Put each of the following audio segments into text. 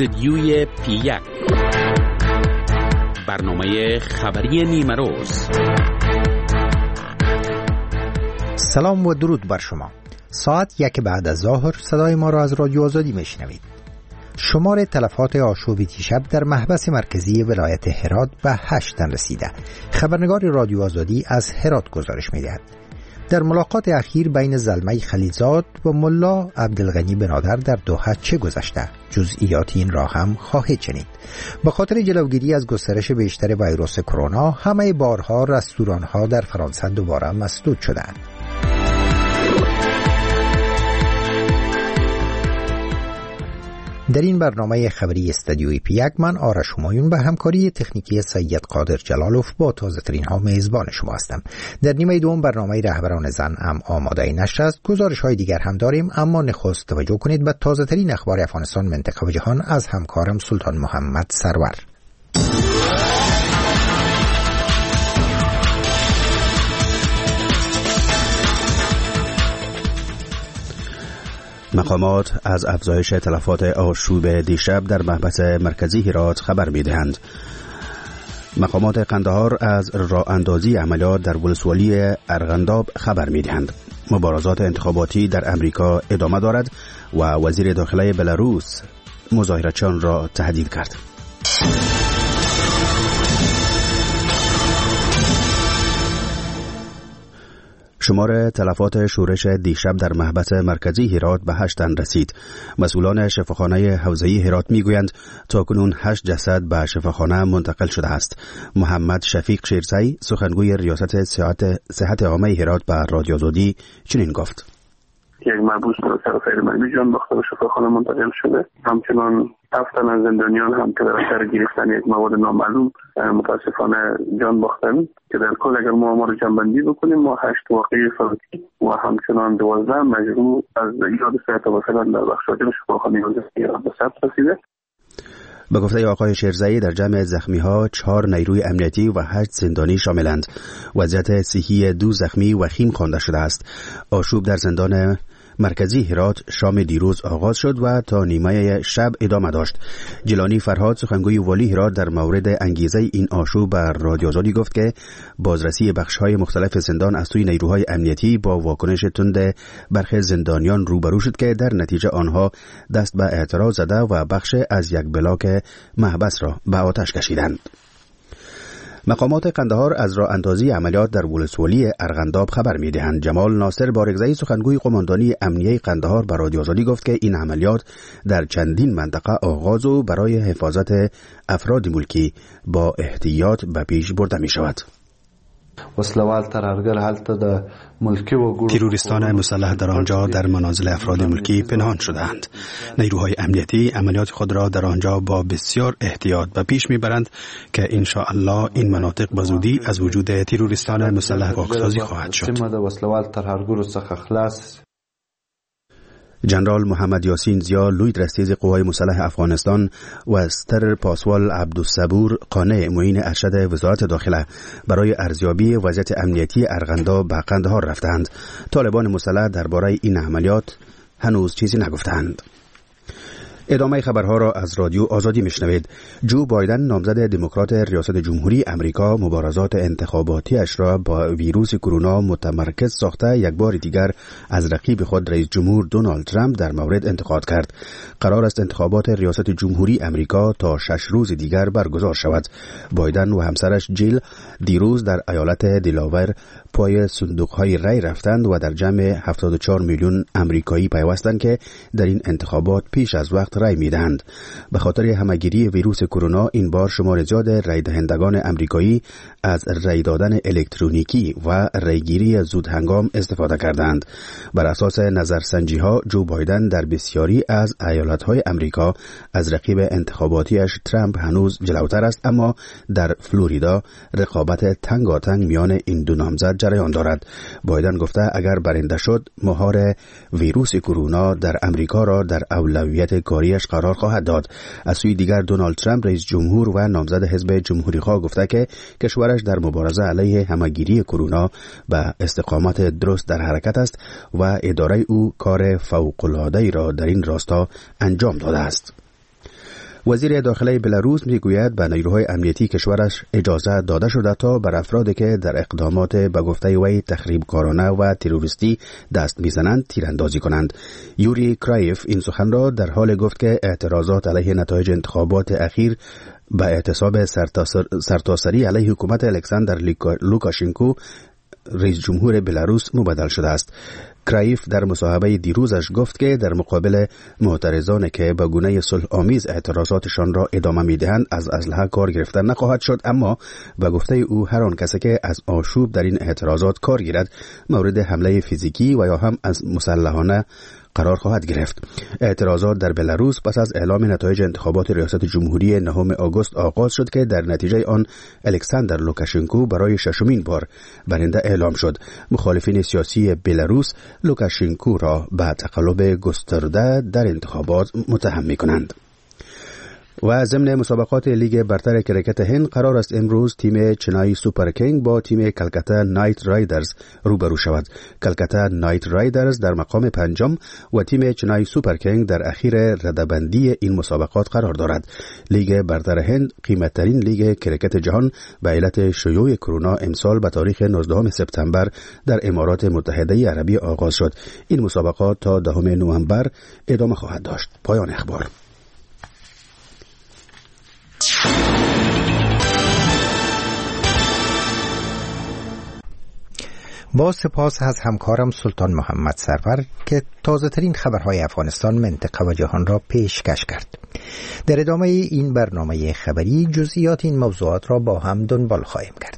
استدیوی پی1، برنامه خبری نیمروز. سلام و درود بر شما. ساعت 1 بعد از ظهر صدای ما را از رادیو آزادی میشنوید. شمار تلفات آشوب دیشب در محبس مرکزی ولایت هرات به 8 تن رسیده. خبرنگار رادیو آزادی از هرات گزارش می‌دهد. در ملاقات اخیر بین زلمه خلیلزاد و ملا عبدالغنی بنادر در دوحه چه گذشته؟ جزئیات این را هم خواهید شنید. به خاطر جلوگیری از گسترش بیشتر ویروس کرونا، همه بارها رستوران‌ها در فرانسه دوباره مسدود شدند. در این برنامه خبری استدیوی پی1 من آرش همایون به همکاری تکنیکی سید قادر جلالوف با تازه ترین ها میزبان شما هستم. در نیمه دوم برنامه رهبران زن هم آماده نشر است. گزارش های دیگر هم داریم، اما نخست توجه کنید به تازه ترین اخبار افغانستان، منطقه و جهان از همکارم سلطان محمد سرور. مقامات از افزایش تلفات آشوب دیشب در محبس مرکزی هرات خبر می‌دهند. مقامات قندهار از راه اندازی عملیات در ولسوالی ارغنداب خبر می‌دهند. مبارزات انتخاباتی در امریکا ادامه دارد و وزیر داخله بلاروس مظاهرچیان را تهدید کرد. شمار تلفات شورش دیشب در محبس مرکزی هرات به 8 تن رسید. مسئولان شفاخانه حوزه‌ای هرات میگویند تاکنون 8 جسد به شفاخانه منتقل شده است. محمد شفیق شیرزی، سخنگوی ریاست صحت عامه هرات، به رادیو آزادی چنین گفت: یک محبوس به طرف علمی جان باخته به شفاخانه منتقل شده. همچنان 7 تن از زندانیان هم که در اثر گرفتن یک مواد نامعلوم متاسفانه جان باختند، که در کل اگر ما آمار جمع‌بندی بکنیم ما 8 واقعه فوتی و همچنان 12 مجروح از ایجاد صحت و فعلا در بخش‌های شفاخانه به ثبت رسیده. به گفته آقای شیرزی، در جمع زخمی‌ها 4 نیروی امنیتی و 8 زندانی شاملند. وضعیت صحی 2 زخمی وخیم خوانده شده است. آشوب در زندان مرکزی هرات شام دیروز آغاز شد و تا نیمه شب ادامه داشت. جیلانی فرهاد، سخنگوی والی هرات، در مورد انگیزه این آشوب بر رادیو آزادی گفت که بازرسی بخش‌های مختلف زندان از سوی نیروهای امنیتی با واکنش تند برخی زندانیان روبرو شد که در نتیجه آنها دست به اعتراض زده و بخش از یک بلاک محبس را به آتش کشیدند. مقامات قندهار از راه اندازی عملیات در ولسوالی ارغنداب خبر می‌دهند. جمال ناصر بارگزایی، سخنگوی قماندانی امنیه قندهار، به رادیو آزادی گفت که این عملیات در چندین منطقه آغاز و برای حفاظت افراد ملکی با احتیاط به پیش برده می‌شود. وسلوال ترهګر هلته د ملکی و تروریستان مسلح در آنجا در منازل افراد ملکی پنهان شدند. نیروهای امنیتی عملیات خود را در آنجا با بسیار احتیاط به پیش میبرند که ان شاء الله این مناطق به زودی از وجود تروریستان مسلح پاکسازی خواهد شد. وسلوال ترهګر څخه خلاص. جنرال محمد یاسین زیا، لوی درستیز قوای مسلح افغانستان، و ستر پاسوال عبدالصبور قانع، معین ارشد وزارت داخله، برای ارزیابی وضعیت امنیتی ارغنداب به قندهار رفتند. طالبان مسلح درباره این عملیات هنوز چیزی نگفتند. ادامه خبرها را از رادیو آزادی میشنوید. جو بایدن، نامزد دموکرات ریاست جمهوری امریکا، مبارزات انتخاباتیش را با ویروس کرونا متمرکز ساخته یک بار دیگر از رقیب خود رئیس جمهور دونالد ترامپ در مورد انتقاد کرد. قرار است انتخابات ریاست جمهوری امریکا تا 6 روز دیگر برگزار شود. بایدن و همسرش جیل دیروز در ایالت دلاور پای صندوق‌های رای رفتند و در جمع 74 میلیون امریکایی پیوستند که در این انتخابات پیش از وقت رای میدهند. به خاطر همه‌گیری ویروس کرونا این بار شمار زیاد رای دهندگان امریکایی از رای دادن الکترونیکی و رایگیری زود هنگام استفاده کردند. بر اساس نظرسنجی‌ها جو بایدن در بسیاری از ایالت‌های امریکا از رقیب انتخاباتیش ترامپ هنوز جلوتر است، اما در فلوریدا رقابت تنگاتنگ میان این دو نامزد جریان دارد. بایدن گفته اگر برنده شد مهار ویروس کرونا در امریکا را در اولویت کاریش قرار خواهد داد. از سوی دیگر دونالد ترامپ رئیس جمهور و نامزد حزب جمهوری‌خواه گفته که کشورش در مبارزه علیه همه‌گیری کرونا به استقامت درست در حرکت است و اداره او کار فوق‌العاده‌ای را در این راستا انجام داده است. وزیر داخله بلاروس میگوید به نیروهای امنیتی کشورش اجازه داده شده تا بر افرادی که در اقدامات به گفته وی تخریبکارانه و تروریستی دست میزنند تیراندازی کنند. یوری کرایف این سخن را در حال گفت که اعتراضات علیه نتایج انتخابات اخیر به اعتصاب سرتاسری علیه حکومت الکساندر لوکاشنکو رئیس جمهور بلاروس مبدل شده است. کرایف در مصاحبه دیروزش گفت که در مقابل معترضانی که به گونه صلح آمیز اعتراضاتشان را ادامه می‌دهند از اسلحه کار گرفتن نخواهد شد، اما به گفته او هر آن کسی که از آشوب در این اعتراضات کار گیرد مورد حمله فیزیکی و یا هم از مسلحانه قرار خواهد گرفت. اعتراضات در بلاروس پس از اعلام نتایج انتخابات ریاست جمهوری 9 آگوست آغاز شد که در نتیجه آن الکساندر لوکاشنکو برای ششمین بار برنده اعلام شد. مخالفین سیاسی بلاروس لوکاشنکو را به تقلب گسترده در انتخابات متهم می‌کنند. و ضمن مسابقات لیگ برتر کرکت هند قرار است امروز تیم چنای سوپر کینگ با تیم کلکتا نایت رایدرز روبرو شود. کلکتا نایت رایدرز در مقام پنجم و تیم چنای سوپر کینگ در اخیر رده‌بندی این مسابقات قرار دارد. لیگ برتر هند قیمت‌ترین لیگ کرکت جهان به علت شیوع کرونا امسال به تاریخ 19 سپتامبر در امارات متحده عربی آغاز شد. این مسابقات تا 10 نوامبر ادامه خواهد داشت. پایان اخبار. با سپاس از همکارم سلطان محمد سرور که تازه ترین خبرهای افغانستان، منطقه و جهان را پیشکش کرد. در ادامه این برنامه خبری جزئیات این موضوعات را با هم دنبال خواهیم کرد.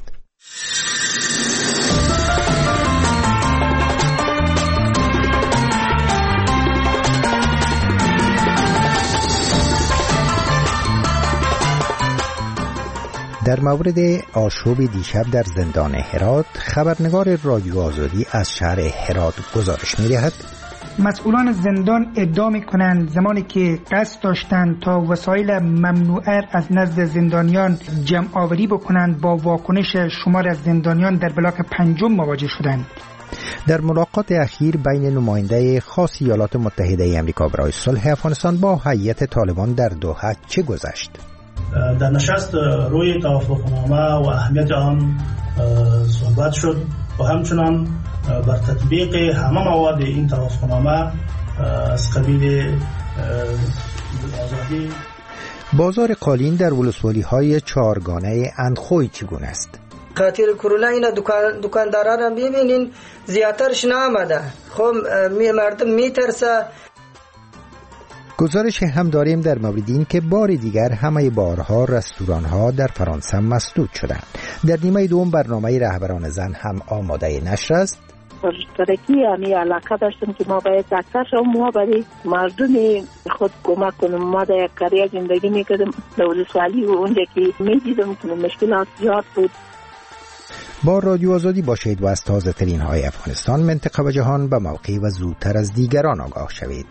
در مورد آشوب دیشب در زندان هرات، خبرنگار رادیو آزادی از شهر هرات گزارش می‌دهد. مسئولان زندان ادعا می‌کنند زمانی که قصد داشتند تا وسایل ممنوعه از نزد زندانیان جمع آوری بکنند، با واکنش شمار از زندانیان در بلاک 5 مواجه شدند. در ملاقات اخیر بین نماینده خاص ایالات متحده آمریکا برای صلح افغانستان با هیئت طالبان در دوحه چه گذشت؟ در نشست روی توافقنامه و اهمیت آن صحبت شد و همچنان بر تطبیق همه مواد این توافقنامه از قبیل آزادی. بازار قالین در ولسوالی‌های چهارگانه اندخوی چگونه است؟ خاطر کرونا اینا دکانداران هم ببینین زیادترش نآمده. خب مردم میترسه. گزارش هم داریم در مورد این که بار دیگر همه بارها رستوران‌ها در فرانسه مسدود شدند. در نیمه دوم برنامه رهبران زن هم آماده نشر است. مشترکی همی علاقه داشتم که ما باید اکثر ما برای مردم خود کمک کنیم. ما در قریه زندگی میکردم در ولسوالی و اونجا که میدیدم که مشکلات زیاد بود. با رادیو آزادی باشید و از تازه ترین های افغانستان، منطقه و جهان به موقع و زودتر از دیگران آگاه شوید.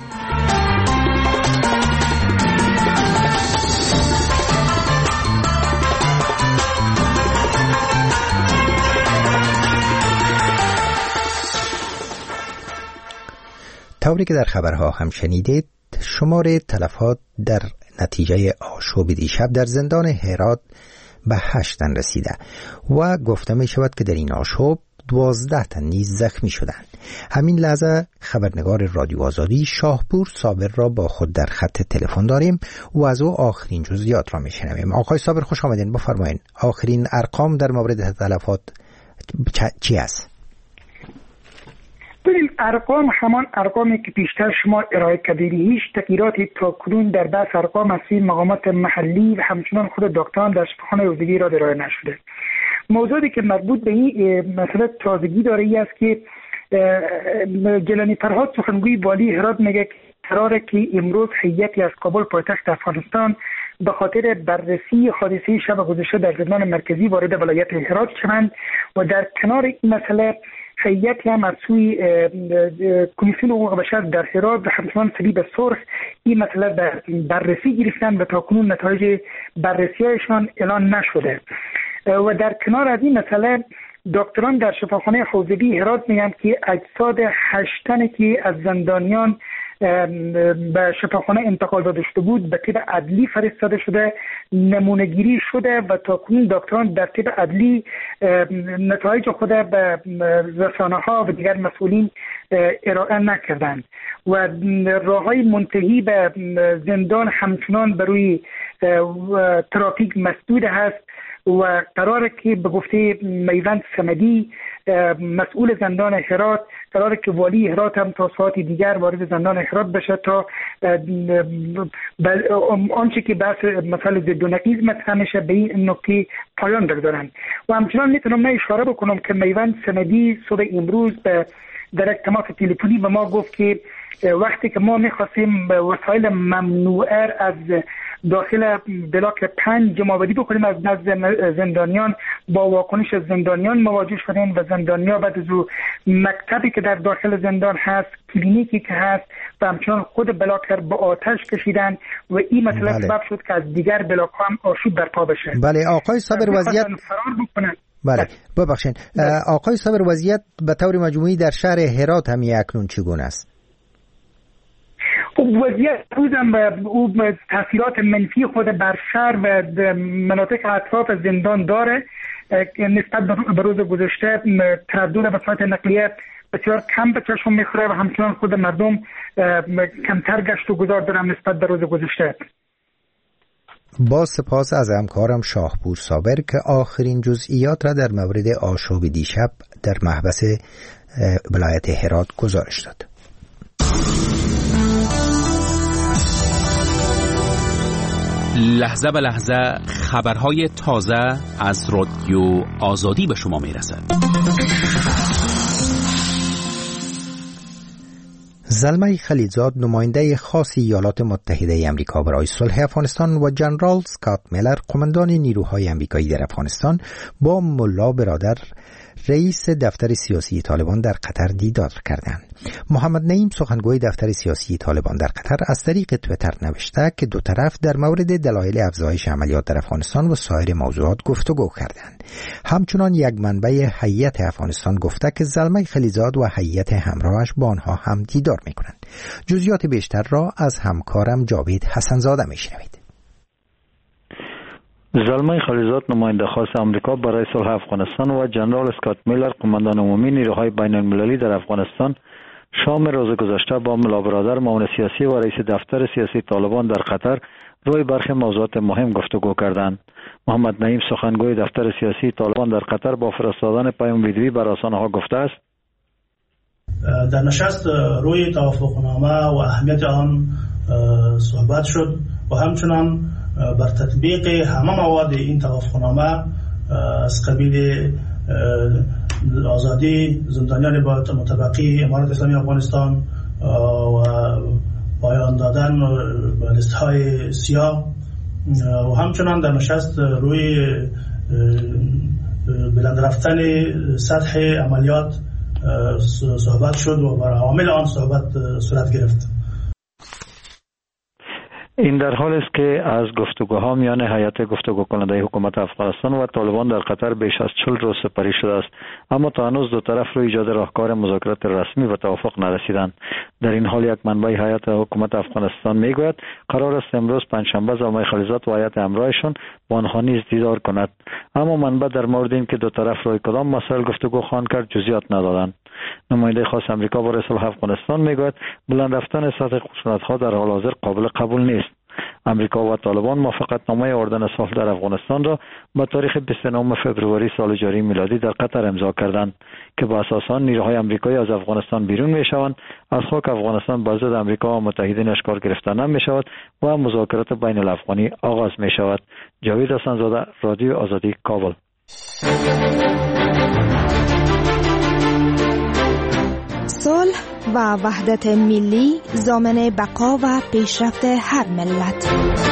طوری که در خبرها هم شنیدید، شمار تلفات در نتیجه آشوب دیشب در زندان هرات به 8 تن رسیده و گفته می شود که در این آشوب 12 تن نیز زخمی شدند. همین لحظه خبرنگار رادیو آزادی شاهپور صابر را با خود در خط تلفن داریم و از او آخرین جزئیات را می شنویم. آقای صابر خوش آمدین. بفرمایید آخرین ارقام در مورد تلفات چی است؟ ببین، ارقام همان ارقامی که پیشتر شما ارائه کردید. هیچ تغییراتی تا کنون در بحث ارقام از مقامات محلی و همچنان خود دکتران در شفاخانه عضوی را ارائه نشده. موضوعی که مربوط به این مسئله تازگی داره ای است که جلانی فرهاد سخنگوی والی هرات میگه قراره که امروز هیئتی از کابل پایتخت افغانستان به خاطر بررسی حادثه شب گذشته در زندان مرکزی وارد ولایت هرات شوند و در کنار این مسئله هیئتی هم از سوی کمیسیون حقوق بشر در هرات و همچنان صلیب سرخ این مسئله در بررسی گرفتن و تاکنون نتایج بررسی‌هایشان اعلان نشده. و در کنار از این مسئله دکتران در شفاخانه حوزوی هرات میگن که اجساد 8 تنی که از زندانیان به شفاخانه انتقال داده شده بود به طب عدلی فرستاده شده، نمونه گیری شده و تاکنون دکتران در طب عدلی نتایج خود به رسانه‌ها و دیگر مسئولین ارائه نکردند و راه‌های منتهی به زندان همچنان بر روی ترافیک مسدود هست و قراره که به گفته میوند صمدی مسئول زندان هرات قراره که والی هرات هم تا ساعت دیگر وارد زندان هرات بشه تا آنچه که بحث مسئله ضد و نقیض مطرح میشه به این نکته پایان بگذارن. و همچنان میتونم من اشاره بکنم که میوند صمدی صبح امروز در یک تماس تلفنی به ما گفت که وقتی که ما میخواستیم وسایل ممنوعه از داخل بلاک 5 جمع‌آوری بکنیم از نزد زندانیان، با واکنش زندانیان مواجه شدیم و زندانیان بعد از مکتبی که در داخل زندان هست، کلینیکی که هست و همچنان خود بلاک به آتش کشیدن و این مسئله سبب شد که از دیگر بلاک هم آشوب برپا بشه. بله آقای صابر وضعیت فرار بکنن. بله ببخشید آقای صابر وضعیت به طور مجموعی در شهر هرات هم اکنون چگونه است؟ وضعیت روزم او تاثیرات منفی خود بر شهر و مناطق اطراف زندان داره. نسبت به روز گذشته تردد وسایل نقلیه بسیار کم به چشم میخوره و همچنان خود مردم کمتر گشت و گذار دارن نسبت به روز گذشته. با سپاس از همکارم شاهپور صابر که آخرین جزئیات را در مورد آشوب دیشب در محبس ولایت هرات گزارش داد. لحظه به لحظه خبرهای تازه از رادیو آزادی به شما میرسد. زلمه خلیلزاد نماینده خاص ایالات متحده آمریکا برای صلح افغانستان و جنرال اسکات میلر قماندان نیروهای آمریکایی در افغانستان با ملا برادر رئیس دفتر سیاسی طالبان در قطر دیدار کردند. محمد نعیم سخنگوی دفتر سیاسی طالبان در قطر از طریق توییتر نوشته که دو طرف در مورد دلایل افزایش عملیات در افغانستان و سایر موضوعات گفتگو کردند. همچنان یک منبع هیئت افغانستان گفته که زلمه خلیلزاد و هیئت همراهش با آنها هم دیدار می‌کنند. جزئیات بیشتر را از همکارم جاوید حسنزاده می‌شنوید. زلمه خلیلزاد نماینده خاص آمریکا برای صلح افغانستان و جنرال اسکات میلر قماندان عمومی نیروهای بین المللی در افغانستان شام روز گذشته با ملا برادر معاون سیاسی و رئیس دفتر سیاسی طالبان در قطر روی برخی موضوعات مهم گفتگو کردند. محمد نعیم سخنگوی دفتر سیاسی طالبان در قطر با فرستادن پیام ویدیویی بر رسانه‌ها گفته است: در نشست روی توافقنامه و اهمیت آن صحبت شد و همچنان بر تطبیق همه مواد این توافقنامه از قبیل آزادی زندانیان متبقی امارت اسلامی افغانستان و پایان دادن به لیست‌های سیاه و همچنان در نشست روی بلند رفتن سطح عملیات صحبت شد و بر عوامل آن صحبت صورت گرفت. این در حال است که از گفتگوها میان هیئت گفتگو کننده حکومت افغانستان و طالبان در قطر بیش از 40 روز سپری شده است، اما تا هنوز دو طرف روی ایجاد راهکار مذاکرات رسمی و توافق نرسیدند. در این حال یک منبع هیئت حکومت افغانستان میگوید قرار است امروز پنجشنبه زلمه خلیلزاد و هیئت همراهشان با آنها نیز دیدار کند، اما منبع در مورد اینکه دو طرف روی کدام مسائل گفتگو خواهند کرد جزئیات ندادند. نماینده خاص آمریکا برای صلح افغانستان میگوید بلند رفتن سطح خشونت‌ها در حال حاضر قابل قبول نیست. امریکا و طالبان موافقتنامه اردن صلح در افغانستان را با تاریخ 29 فوریه سال جاری میلادی در قطر امضا کردند که با اساس آن نیروهای آمریکایی از افغانستان بیرون میشوند، از خاک افغانستان با ضد آمریکا و متحدینش کار گرفته نمیشود و مذاکرات بین الافغانی آغاز میشود. جاوید حسنزاده، رادیو آزادی، کابل. صلح و وحدت ملی ضامن بقا و پیشرفت هر ملت.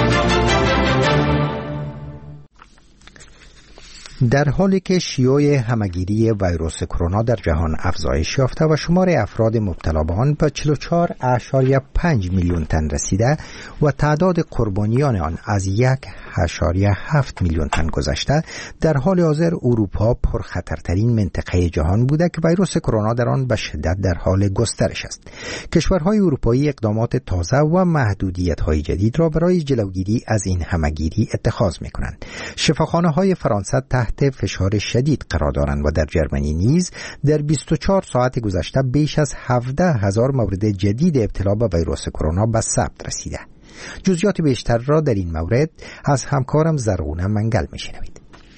در حالی که شیوع همگیری ویروس کرونا در جهان افزایش یافته و شمار افراد مبتلا به آن به 44.5 میلیون تن رسیده و تعداد قربانیان آن از 7 میلیون تن گذشته در حال حاضر اروپا پرخطرترین منطقه جهان بوده که ویروس کرونا در آن به شدت در حال گسترش است. کشورهای اروپایی اقدامات تازه و محدودیت‌های جدید را برای جلوگیری از این همه‌گیری اتخاذ می‌کنند. شفاخانه‌های فرانسه تحت فشار شدید قرار دارند و در جرمنی نیز در 24 ساعت گذشته بیش از 17,000 مورد جدید ابتلا به ویروس کرونا به ثبت رسیده. جزئیات بیشتر را در این مورد از همکارم زرغونه منگل میشنوید.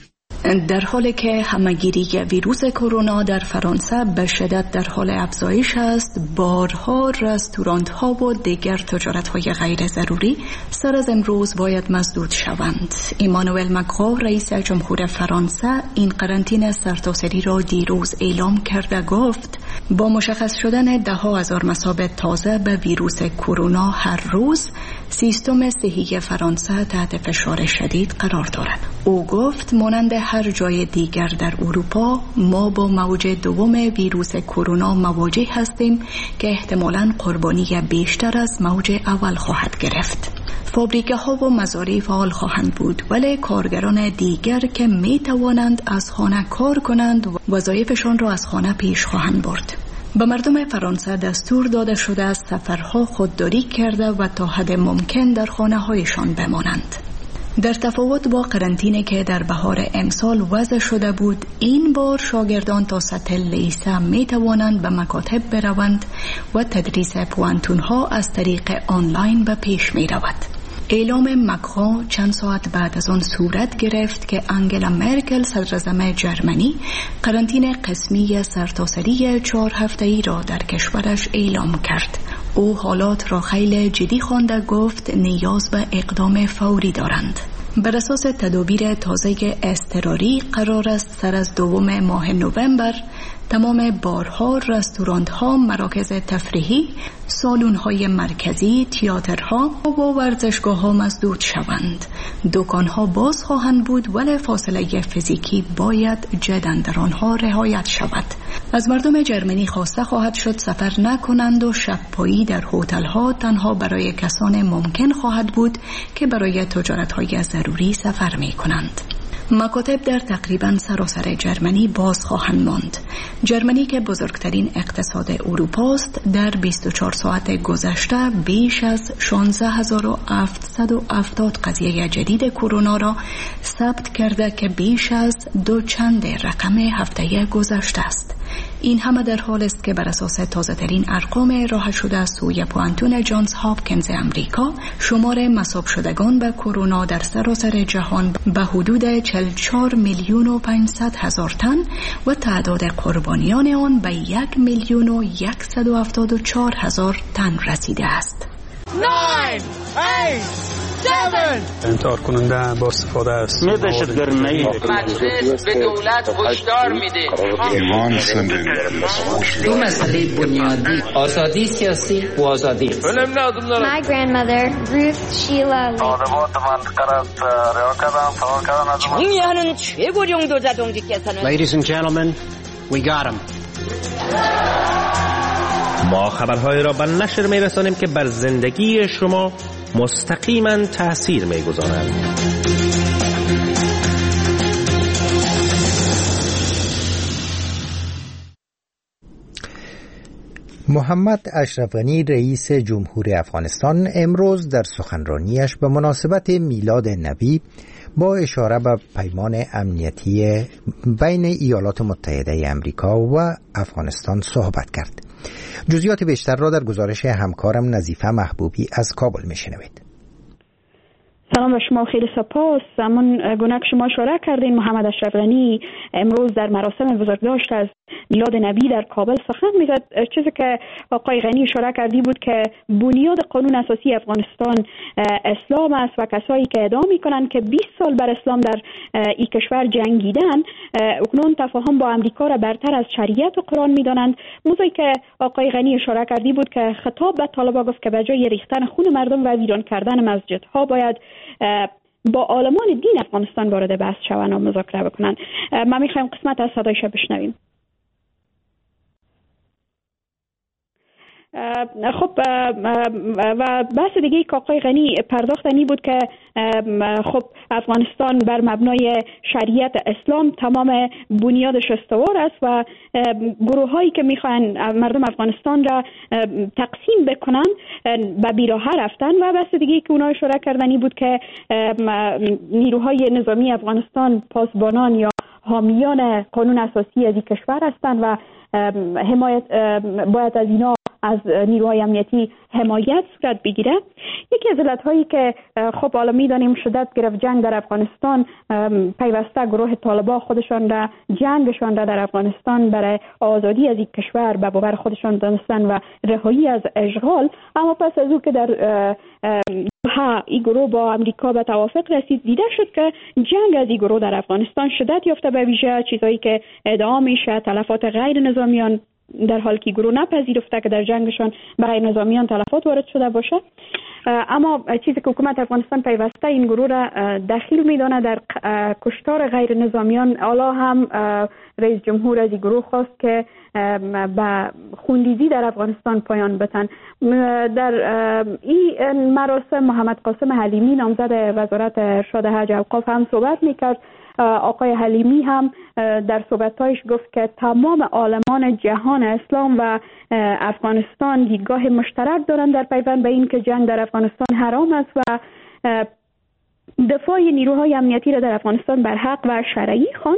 در حالی که همه‌گیری ویروس کرونا در فرانسه به شدت در حال افزایش است، بارها رستوران‌ها و دیگر تجارت‌های غیر ضروری سر از امروز باید مسدود شوند. ایمانوئل ماکرون رئیس جمهور فرانسه این قرنطینه سرتاسری را دیروز اعلام کرده گفت با مشخص شدن 10,000 مصاب تازه به ویروس کرونا هر روز، سیستم صحی فرانسه تحت فشار شدید قرار دارد. او گفت مانند هر جای دیگر در اروپا ما با موج دوم ویروس کرونا مواجه هستیم که احتمالاً قربانی بیشتر از موج اول خواهد گرفت. فابریکه ها و مزارع فعال خواهند بود، ولی کارگران دیگر که می توانند از خانه کار کنند وظایفشان را از خانه پیش خواهند برد. به مردم فرانسه دستور داده شده است سفرها خودداری کرده و تا حد ممکن در خانه هایشان بمانند. در تفاوت با قرنطینه که در بهار امسال وضع شده بود، این بار شاگردان تا سطح لیسه می توانند به مکاتب بروند و تدریس پوانتونها از طریق آنلاین به پیش می رود. اعلام ماکرون چند ساعت بعد از آن صورت گرفت که آنگلا مرکل صدراعظم جرمنی قرنطینه قسمی سرتاسری 4 هفته‌ای را در کشورش اعلام کرد. او حالات را خیلی جدی خوانده گفت نیاز به اقدام فوری دارند. بر اساس تدابیر تازه اضطراری قرار است سر از 2 ماه نوامبر تمام بارها، رستوران‌ها، مراکز تفریحی، سالن‌های مرکزی، تئاترها و ورزشگاه‌ها مسدود شوند. دکان‌ها باز خواهند بود ولی فاصله فیزیکی باید جداً در آنها رعایت شود. از مردم جرمنی خواسته خواهد شد سفر نکنند و شب‌پایی در هتل‌ها تنها برای کسان ممکن خواهد بود که برای تجارت‌های ضروری سفر می‌کنند. مکاتب در تقریباً سراسر جرمنی باز خواهند ماند. جرمنی که بزرگترین اقتصاد اروپا است، در 24 ساعت گذشته بیش از 16,770 قضیه جدید کرونا را ثبت کرده که بیش از 2 رقم هفته گذشته است. این همه در حال است که بر اساس تازه‌ترین ارقام راه شده از سوی پوانتون جانز هاپکینز امریکا، شمار مصاب شدگان به کرونا در سراسر جهان به حدود 44,500,000 تن و تعداد قربانیان آن به 1,174,000 تن رسیده است. 9 8 7 انتحار کننده با استفاده است. مجلس به دولت هشدار میده. دو مسئله بنیادی، آزادی سیاسی و آزادی. My grandmother, Ruth Sheila Lee. 정의하는 최고령 도자동지께서는 Ladies and gentlemen, we got him. ما خبرهای را به نشر می‌رسانیم که بر زندگی شما مستقیما تأثیر می‌گذارند. محمد اشرف غنی رئیس جمهور افغانستان امروز در سخنرانیش به مناسبت میلاد نبی با اشاره به پیمان امنیتی بین ایالات متحده امریکا و افغانستان صحبت کرد. جزئیات بیشتر را در گزارش همکارم نظیفه محبوبی از کابل میشنوید. سلام به شما، خیلی سپاس. همون گونه که شما اشاره کردین، محمد اشرف غنی امروز در مراسم بزرگداشت از میلاد نبی در کابل سخن میزد. چیزی که آقای غنی اشاره کردی بود که بنیاد قانون اساسی افغانستان اسلام است و کسایی که ادعا میکنن که 20 سال بر اسلام در این کشور جنگیدن اکنون تفاهم با امریکا را برتر از شریعت و قرآن میدانند. موضوعی که آقای غنی اشاره کردی بود که خطاب به طالبان گفت که به جای ریختن خون مردم و ویران کردن مسجدها باید با عالمان دین افغانستان وارد بحث شوند و مذاکره بکنن. ما میخوایم قسمت از صدایش بشنویم. خب و بحث دیگه که آقای غنی پرداختنی بود که خب افغانستان بر مبنای شریعت اسلام تمام بنیادش استوار است و گروه هایی که میخوان مردم افغانستان را تقسیم بکنن به بیراه رفتن. و بحث دیگه که اونها اشاره کردنی بود که نیروهای نظامی افغانستان پاسبانان یا حامیان قانون اساسی از این کشور هستند و حمایت باید از اینا از نیروهای امنیتی حمایت صورت بگیره. یکی از علتهایی که خب حالا میدانیم شدت گرفت جنگ در افغانستان، پیوسته گروه طالبان خودشان را جنگشان را در افغانستان برای آزادی از این کشور به باور خودشان دانستن و رهایی از اشغال. اما پس از او که در این گروه با امریکا به توافق رسید، دیده شد که جنگ از این گروه در افغانستان شدت یافته، به ویژه چیزایی که ادعا میشه تلفات غیر نظامیان، در حالی که گروه نپذیرفته که در جنگشان به غیر نظامیان تلفات وارد شده باشه. اما چیزی که حکومت افغانستان پیوسته این گروه را دخیل میدانه در کشتار غیر نظامیان. حالا هم رئیس جمهور از این گروه خواست که به خونریزی در افغانستان پایان بتن. در این مراسم محمد قاسم حلیمی نامزد وزارت ارشاد حج اوقاف هم صحبت میکرد. آقای حلیمی هم در صحبتایش گفت که تمام عالمان جهان اسلام و افغانستان دیدگاه مشترک دارند در پیوند به این که جنگ در افغانستان حرام است و دفاع نیروهای امنیتی را در افغانستان بر حق و شرعی خواند.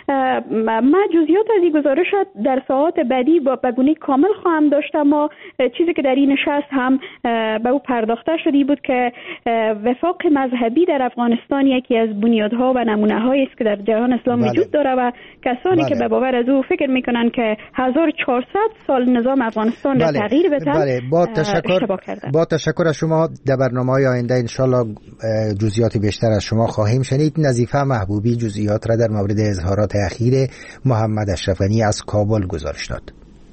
من جزئیات از این گزارش در ساعات بعدی به گونه کامل خواهم داشت، اما چیزی که در این نشست هم به او پرداخته شده بود که وفاق مذهبی در افغانستان یکی از بنیادها و نمونه‌هایی است که در جهان اسلام وجود داره و کسانی که به باور از او فکر میکنن که 1400 سال نظام افغانستان را تغییر بدن با تشکر از شما. در برنامه‌های آینده انشالله جزئیات بیشتر از شما خواهیم شنید. نظیفه محبوبی جزئیات را در مورد اظهارات اخیر محمد اشرف غنی از کابل گزارش داد.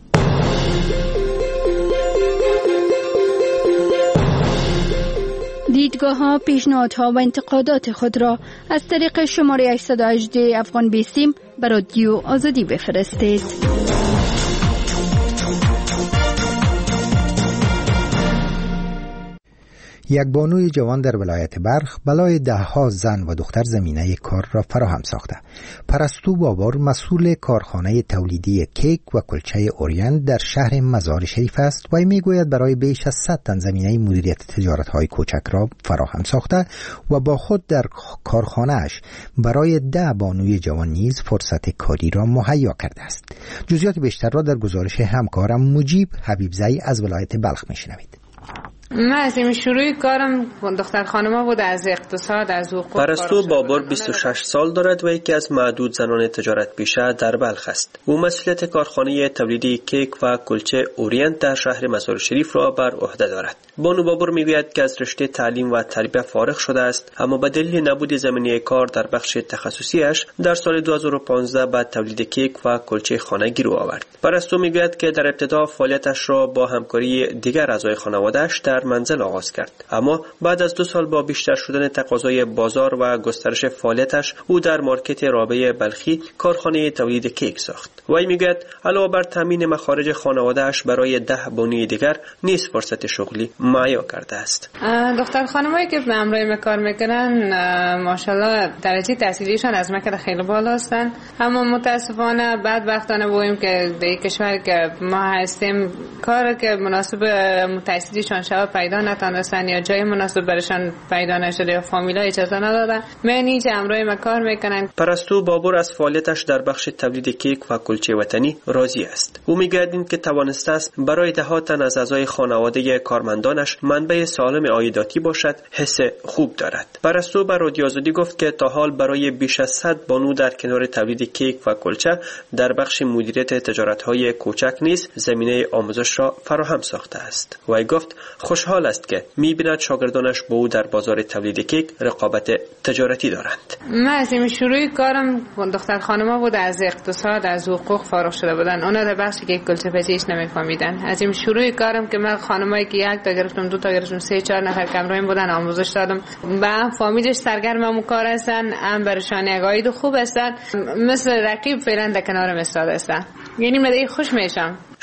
دیدگاه‌ها، پیشنهادها و انتقادات خود را از طریق شماره 818 افغان بیستیم به رادیو آزادی بفرستید. یک بانوی جوان در ولایت بلخ بلای دهها زن و دختر زمینه کار را فراهم ساخته. پرستو بابر مسئول کارخانه تولیدی کیک و کلچه اورینت در شهر مزار شریف است و میگوید برای بیش از 100 تن زمینه مدیریت تجارت‌های کوچک را فراهم ساخته و با خود در کارخانه‌اش برای 10 بانوی جوان نیز فرصت کاری را مهیا کرده است. جزئیات بیشتر را در گزارش همکارم مجیب حبیبزئی از ولایت بلخ میشنوید. من از این شروع کارم دختر خانما بود، از اقتصاد، از حقوق. پرستو بابر 26 سال دارد و یکی از معدود زنان تجارت پیشه در بلخ است. او مسئولیت کارخانه تولیدی کیک و کلچه اورینت در شهر مزار شریف را بر عهده دارد. بانو بابر میگوید که از رشته تعلیم و تربیت فارغ شده است، اما به دلیل نبود زمینه کار در بخش تخصصیش در سال 2015 به تولید کیک و کلچه خانگی رو آورد. پرستو میگوید که در ابتدا فعالیتش را با همکاری دیگر اعضای خانواده‌اش در منزل آغاز کرد، اما بعد از 2 سال با بیشتر شدن تقاضای بازار و گسترش فعالیتش او در مارکت رابعه بلخی کارخانه تولید کیک ساخت. وی میگوید علاوه بر تامین مخارج خانواده‌اش برای 10 بانوی دیگر نیز فرصت شغلی مهیا کرده است. دختر خانمایی که به همراه کار میکنن ماشاءالله درجه تحصیلیشان از مکر خیلی بالا هستن، اما متاسفانه بدبختانه بگوییم که در کشور که ما هستیم کار که مناسب تحصیلیشان شب پیدا نتونستن یا جای مناسب برشان پیدا نشده یا فامیلا اجازه ندادن. من اینجا همراه کار میکنن. پرستو بابر از فعالیتش در بخش تولید کیک و کلچه وطنی راضی است. او میگوید که توانسته است برای 10 تن از اعضای خانواده کارمندانش منبع سالم عایداتی باشد، حس خوب دارد. پرستو بر رادیو آزادی گفت که تا حال برای بیش از 100 بانو در کنار تولید کیک و کلچه در بخش مدیریت تجارت‌های کوچک نیز زمینه آموزش را فراهم ساخته است. وی گفت خوشحال است که می‌بیند شاگردانش با او در بازار تولید کیک رقابت تجارتی دارند. من از این شروع کارم دختر خانما بود، از اقتصاد، از حقوق فارغ شده بودن. اونا در بخش کیک کلچه پزیش نمی‌فهمیدن. از این شروع کارم که من خانمایی که 1 تا گرفتم 2 تا گرفتم 3-4 نفر کمرایم بودن آموزش دادم. با هم فامیلش سرگرم کار هستن، هم برشان عقاید خوب هستن، مثل رقیب فعلا در کنارم ایستاده هستن. یعنی من خوش میشم.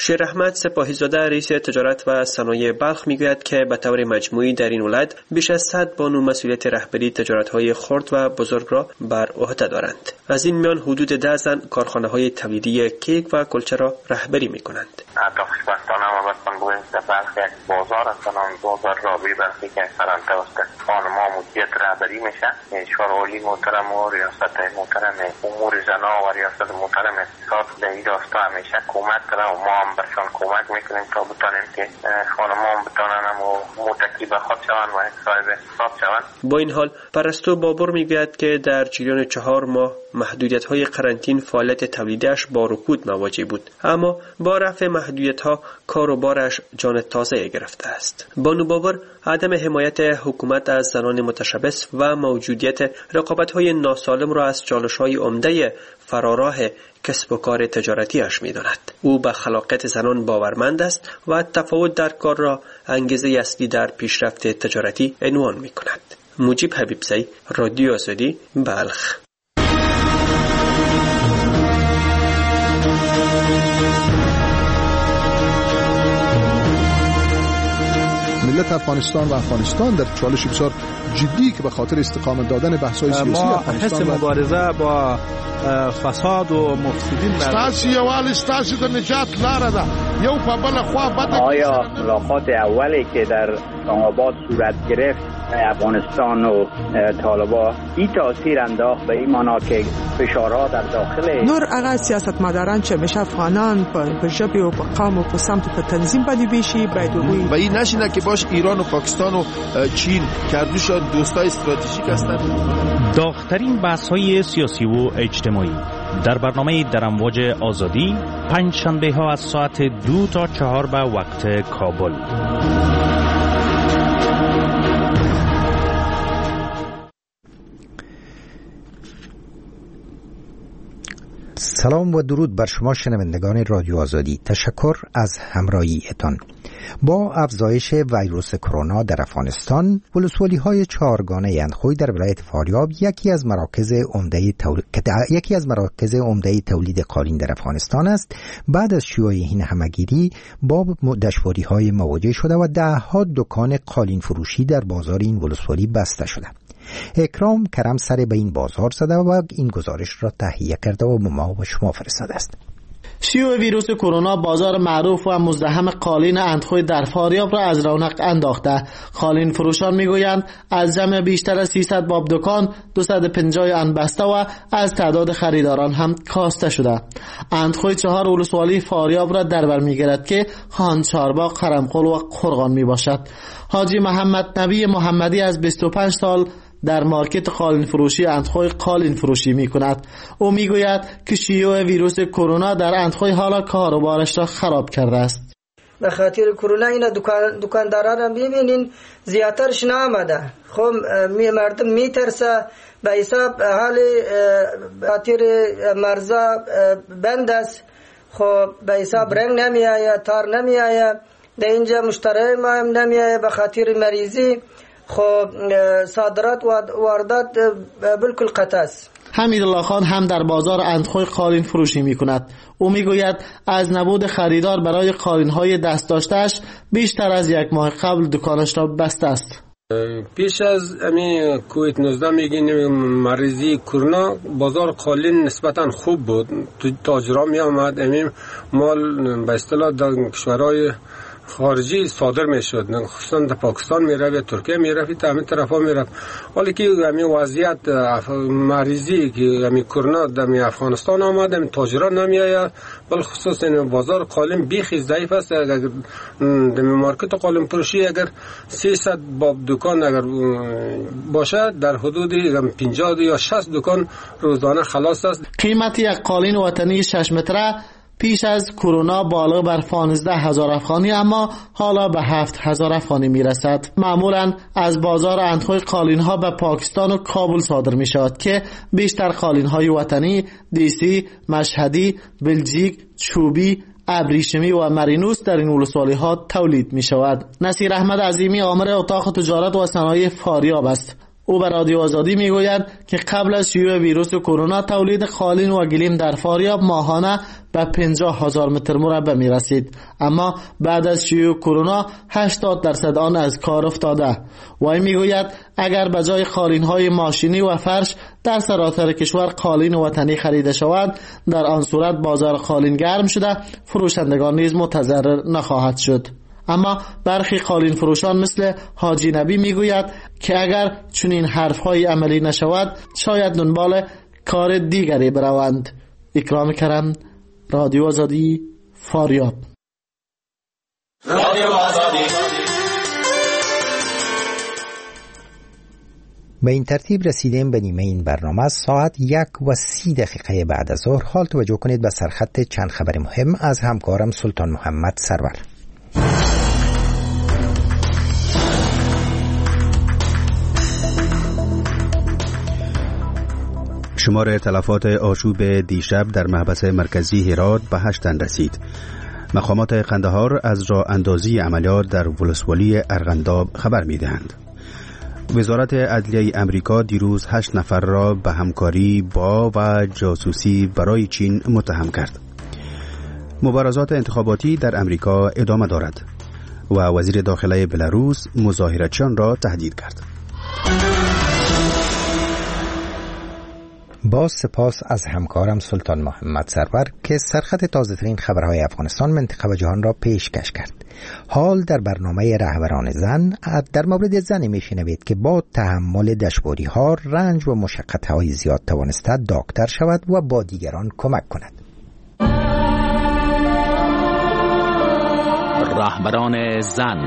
شیر احمد سپاهیزاده رئیس تجارت و صنایع بلخ میگوید که به طور مجموعی در این ولایت بیش از 100 بانو مسئولیت رهبری تجارت‌های خرد و بزرگ را بر عهده دارند. از این میان حدود 10 زن کارخانه‌های تولیدی کیک و کلچه را رهبری می‌کنند. خوشبختانه ما بستان بودیم در بلخ یک بازار است، بازار رابی بلخی که اکثرا توسط خانم‌ها مدیریت رهبری میشه. شورای محترم و ریاست محترم امور زنا و ریاست محترم اقتصاد در این راستا همیشه کمک کرده و ما هم برشان کمک میکنیم تا بتانیم که خانم‌ها بتانن و متکی به خود شوند و صاحب اقتصاد شوند. با این حال پرستو بابر میگوید که در جریان 4 ماه محدودیت‌های قرنطین فعالیت تولیدش با رکود مواجه بود، اما با رفع محدودیت‌ها کار و بارش جان تازه گرفته است. بانو بابر عدم حمایت حکومت از زنان متشبث و موجودیت رقابت‌های ناسالم را از چالش‌های عمده فراراه کسب و کار تجارتیش می‌داند. او به خلاقیت زنان باورمند است و تفاوت در کار را انگیزه اصلی در پیشرفت تجارتی عنوان می‌کند. مجیب حبیبزی، رادیو آزادی، بلخ. ملت افغانستان و افغانستان در چالش بسیار جدی که به خاطر استقامت دادن بحث‌های سیاسی افغانستان ما مبارزه با فساد و مفسدین ستاسو یوال ستاسو د نجات لاره ده. یو په بل خوا بده. آیا ملاقات اولی که در اسلام‌آباد صورت گرفت افغانستان و طالبان این تاثیر انداخت به این معنا که فشارها در داخل نور هغه سیاستمداران چې همیشه افغانان په ژبې او په قوم او په سمت په تنظیم باندې بیشي باید وګوري و این نشینه که باش ایران و پاکستان و چین کردوشان دوستای استراتژیک هستند. داغ‌ترین بحث‌های سیاسی و اجتماعی در برنامه در امواج آزادی پنج شنبه ها از ساعت 2 تا 4 به وقت کابل. سلام و درود بر شما شنوندگان رادیو آزادی. تشکر از همراهیتان. با افزایش ویروس کرونا در افغانستان، ولسوالی‌های چهارگانه اندخوی در ولایت فاریاب یکی از مراکز عمده تولید قالین در افغانستان است. بعد از شیوع این همگیری با دشواری‌های مواجه شده و ده‌ها دکان قالین فروشی در بازار این ولسوالی بسته شده. اکرام کرم سر به این بازار زده و این گزارش را تهیه کرده و ما و شما فرستاده است. شیوع ویروس کرونا بازار معروف و مزدحم قالین اندخوی در فاریاب را از رونق انداخته. قالین فروشان میگویند از جمع بیشتر از 300 باب دکان 250 آن بسته و از تعداد خریداران هم کاسته شده. اندخوی 4 ولسوالی فاریاب را در بر میگیرد که خان چارباغ، قرمقل و قرغان می باشد. حاجی محمد نبی محمدی از 25 سال در مارکت قالین فروشی اندخوی قالین فروشی می کند. او می گوید که شیوع ویروس کرونا در اندخوی حالا کار و بارش را خراب کرده است. به خاطر کرونا اینا دکانداران را ببینین زیادترش نآمده. خب مردم می ترسه به حساب حال خاطر مرزا بند است. خب به حساب رنگ نمی آید، تار نمی آید، در اینجا مشتری ما هم نمی آید به خاطر مریضی. خب صادرات و واردات بالکل قطع است. حمیدالله خان هم در بازار اندخوی قالین فروشی می کند. او می گوید از نبود خریدار برای قالین های دست داشتهش بیشتر از 1 ماه قبل دکانش را بسته است. پیش از کووید 19 میگین مریضی کرونا بازار قالین نسبتا خوب بود. تاجرا می آمد مال به اصطلاح در کشورهای خارجی صادر میشد، خصوصا در پاکستان میره، ترکیه میره، تا همین طرفا میره. ولی که همین وضعیت مریضی که همین کرونا در افغانستان آمد، همین تاجرا نمیآید، بل خصوصا این بازار قالین بیخی ضعیف است. اگر در مارکت قالین فروشی اگر 300 باب دکان اگر باشه، در حدود 50 یا 60 دکان روزانه خلاص است. قیمت یک قالین وطنی 6 متره پیش از کرونا بالا بر 15,000 افغانی، اما حالا به 7,000 افغانی میرسد. معمولا از بازار اندخوی قالین ها به پاکستان و کابل صادر می شود که بیشتر قالین های وطنی دیسی، مشهدی، بلژیک، چوبی، ابریشمی و مرینوس در این ولسوالی ها تولید می شود. نصیر احمد عظیمی آمر اتاق تجارت و صنایع فاریاب است. او به رادیو آزادی میگوید که قبل از شیوع ویروس کرونا تولید قالین و گلیم در فاریاب ماهانه به 50,000 متر مربع می رسید، اما بعد از شیوع کرونا 80% آن از کار افتاده. وی میگوید اگر به جای قالین های ماشینی و فرش در سراسر کشور قالین وطنی خریده شود، در آن صورت بازار قالین گرم شده، فروشندگان نیز متضرر نخواهد شد. اما برخی قالین فروشان مثل حاجی نبی میگوید که اگر چنین حرفهای عملی نشود شاید دنبال کار دیگری بروند. اکرام کرم، رادیو آزادی، فاریاب. رادیو آزادی. به این ترتیب رسیدیم به نیمه این برنامه. ساعت 1:30 بعد از ظهر. حال توجه کنید به سرخط چند خبر مهم از همکارم سلطان محمد سرور. شمار تلفات آشوب دیشب در محبس مرکزی هرات به 8 تن رسید. مقامات قندهار از راه اندازی عملیات در ولسوالی ارغنداب خبر می‌دهند. وزارت عدلیه امریکا دیروز 8 نفر را به همکاری با و جاسوسی برای چین متهم کرد. مبارزات انتخاباتی در امریکا ادامه دارد و وزیر داخله بلاروس مظاهراتچیان را تهدید کرد. باز سپاس از همکارم سلطان محمد سرور که سرخط تازه ترین خبرهای افغانستان، منطقه و جهان را پیشکش کرد. حال در برنامه رهبران زن در مورد زنی میشنوید که با تحمل دشواری ها، رنج و مشقت های زیاد توانسته دکتر شود و با دیگران کمک کند. رهبران زن.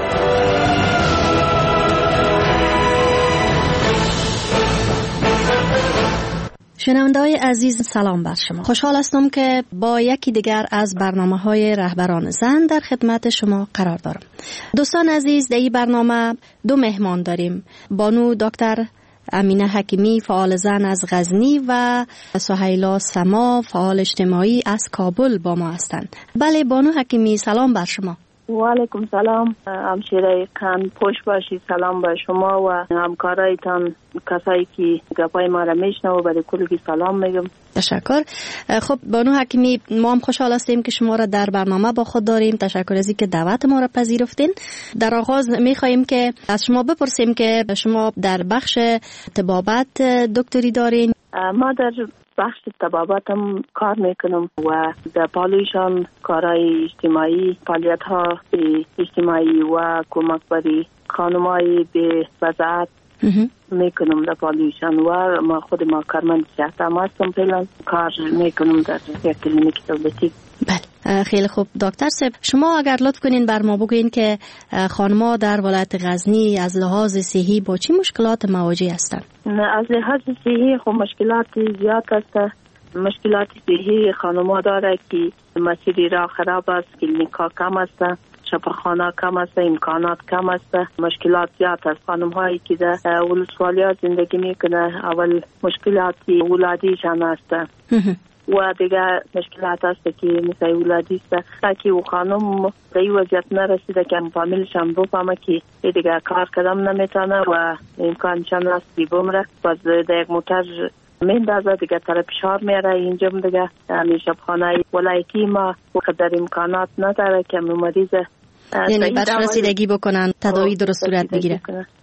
شنونده‌های عزیز، سلام بر شما. خوشحال هستم که با یکی دیگر از برنامه‌های رهبران زن در خدمت شما قرار دارم. دوستان عزیز، در این برنامه 2 مهمان داریم. بانو دکتر امینه حکیمی، فعال زن از غزنی، و سهیلا سما، فعال اجتماعی از کابل با ما هستند. بله بانو حکیمی، سلام بر شما. و علیکم سلام. همشیره کن پوش باشید. سلام به شما و همکارایتان، کسایی که گپای ما را میشنوه، برای کلگی سلام میگم. تشکر. خب بانو حکیمی، ما هم خوشحال هستیم که شما را در برنامه با خود داریم. تشکر از اینکه دعوت ما را پذیرفتین. در آغاز میخواهیم که از شما بپرسیم که شما در بخش طبابت دکتری دارین. ما در بخش طبابتم کار میکنم و در پالویشان کارهای اجتماعی، فعالیت ها اجتماعی و کمک بری خانمایی به وضعیت میکنم در پالویشان و ما خود ما کارمند صحت هم هستم. فعلا کار میکنم در یک کلینیک دولتی. بله، خیلی خوب. دکتر صاحب، شما اگر لطف کنین بر ما بگوین که خانم‌ها در ولایت غزنی از لحاظ صحی با چی مشکلات مواجه هستند؟ از لحاظ صحی خب مشکلات زیاد است. مشکلات صحی خانم‌ها داره که مسیری راه خراب است، کلینیک‌ها کم است، شفاخانه کم است، امکانات کم است. مشکلات زیاد است. خانم‌هایی که در ولسوالی‌ها زندگی میکنه اول مشکلات ولادیشان است و دیگه مشکلات است که مثل ولادی است که او خانم به این وضعیت نرسیده که فامیلشان بفهمه که دیگه کار کردم نمیتونه و امکانشان است که بمره. باز در یک موتر میندازه دیگه طرف فشار میاره. اینجا دیگه همین شبخانه ولایتی ما قدر امکانات نداره که مریض یعنی بهش رسیدگی بکنن، تداوی درست صورت بگیره.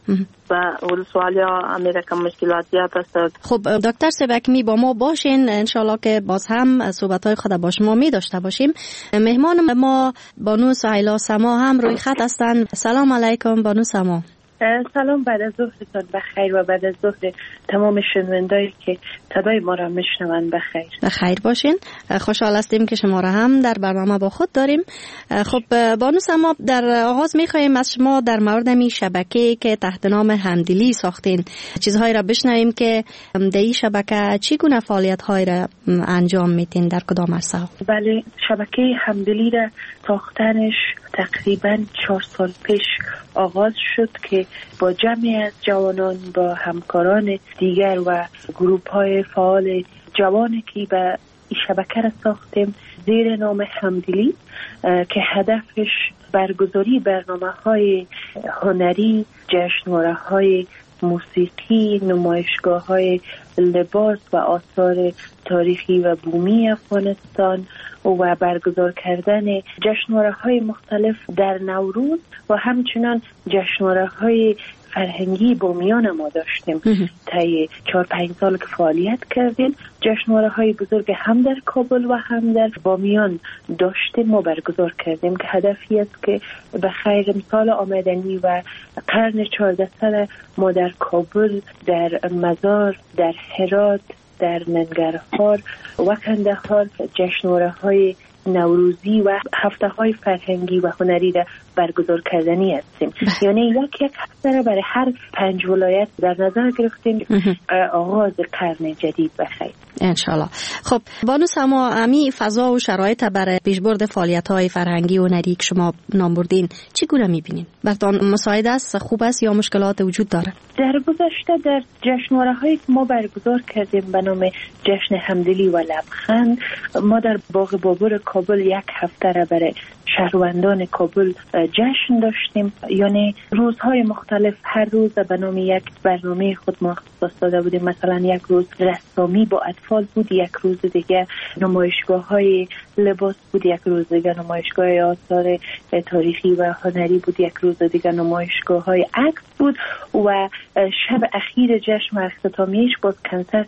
و ولسوالیا امریکا مشکلات زیاد است. خب دکتر سبکمی با ما باشین، انشالله که باز هم صحبت‌های خود با شما می داشته باشیم. مهمان ما بانو سهیلا سما هم روی خط هستن. سلام علیکم بانو سما. سلام، بعد از ظهرتون بخیر و بعد از ظهر تمام شنوندایی که صدای ما را میشنون بخیر. بخیر باشین. خوشحال هستیم که شما را هم در برنامه با خود داریم. خب بانو سما، در آغاز میخواهیم از شما در مورد این شبکه که تحت نام همدلی ساختین چیزهایی را بشنویم که در این شبکه چگونه فعالیت‌هایی را انجام میدین، در کدام عرصه ها؟ بله، شبکه همدلی را ساختنش تقریبا 4 سال پیش آغاز شد که با جمعی از جوانان، با همکاران دیگر و گروه‌های فعال جوانی که به این شبکه را ساختیم زیر نام همدلی که هدفش برگزاری برنامه‌های هنری، جشنواره‌های موسیقی، نمایشگاه‌های لباس و آثار تاریخی و بومی افغانستان و برگزار کردن جشنواره‌های مختلف در نوروز و همچنان جشنواره‌های فرهنگی بومیان ما داشتیم. طی 4-5 سال که فعالیت کردیم جشنواره‌های بزرگ هم در کابل و هم در بامیان داشتیم ما برگزار کردیم که هدفی است که به خیر سال آمدنی و قرن 14 ما در کابل، در مزار، در هرات، در ننگرهار و کندهار جشنواره‌های نوروزی و هفته‌های فرهنگی و هنری را برگزار کردنی هستیم. یعنی یک هفته را برای هر 5 ولایت در نظر گرفتیم آغاز قرن جدید بخیر انشالله. خب بانو سما، امی فضا و شرایط برای پیشبرد فعالیت‌های فرهنگی و هنری که شما نام بردین چگونه می‌بینین؟ براتون مساعد است، خوب است یا مشکلات وجود داره؟ در گذشته در جشنواره‌هایی که ما برگزار کردیم به نام جشن همدلی و لبخند، ما در باغ بابور کابل یک هفته را برای شهروندان کابل جشن داشتیم. یعنی روزهای مختلف هر روز به نام یک برنامه خود ما اختصاص داده بودیم. مثلا یک روز رسامی با اطفال بود، یک روز دیگه نمایشگاه‌های لباس بود، یک روز دیگه نمایشگاه آثار تاریخی و هنری بود، یک روز دیگه نمایشگاه‌های عکس بود و شب اخیر جشن و اختتامیه‌اش باز کنسرت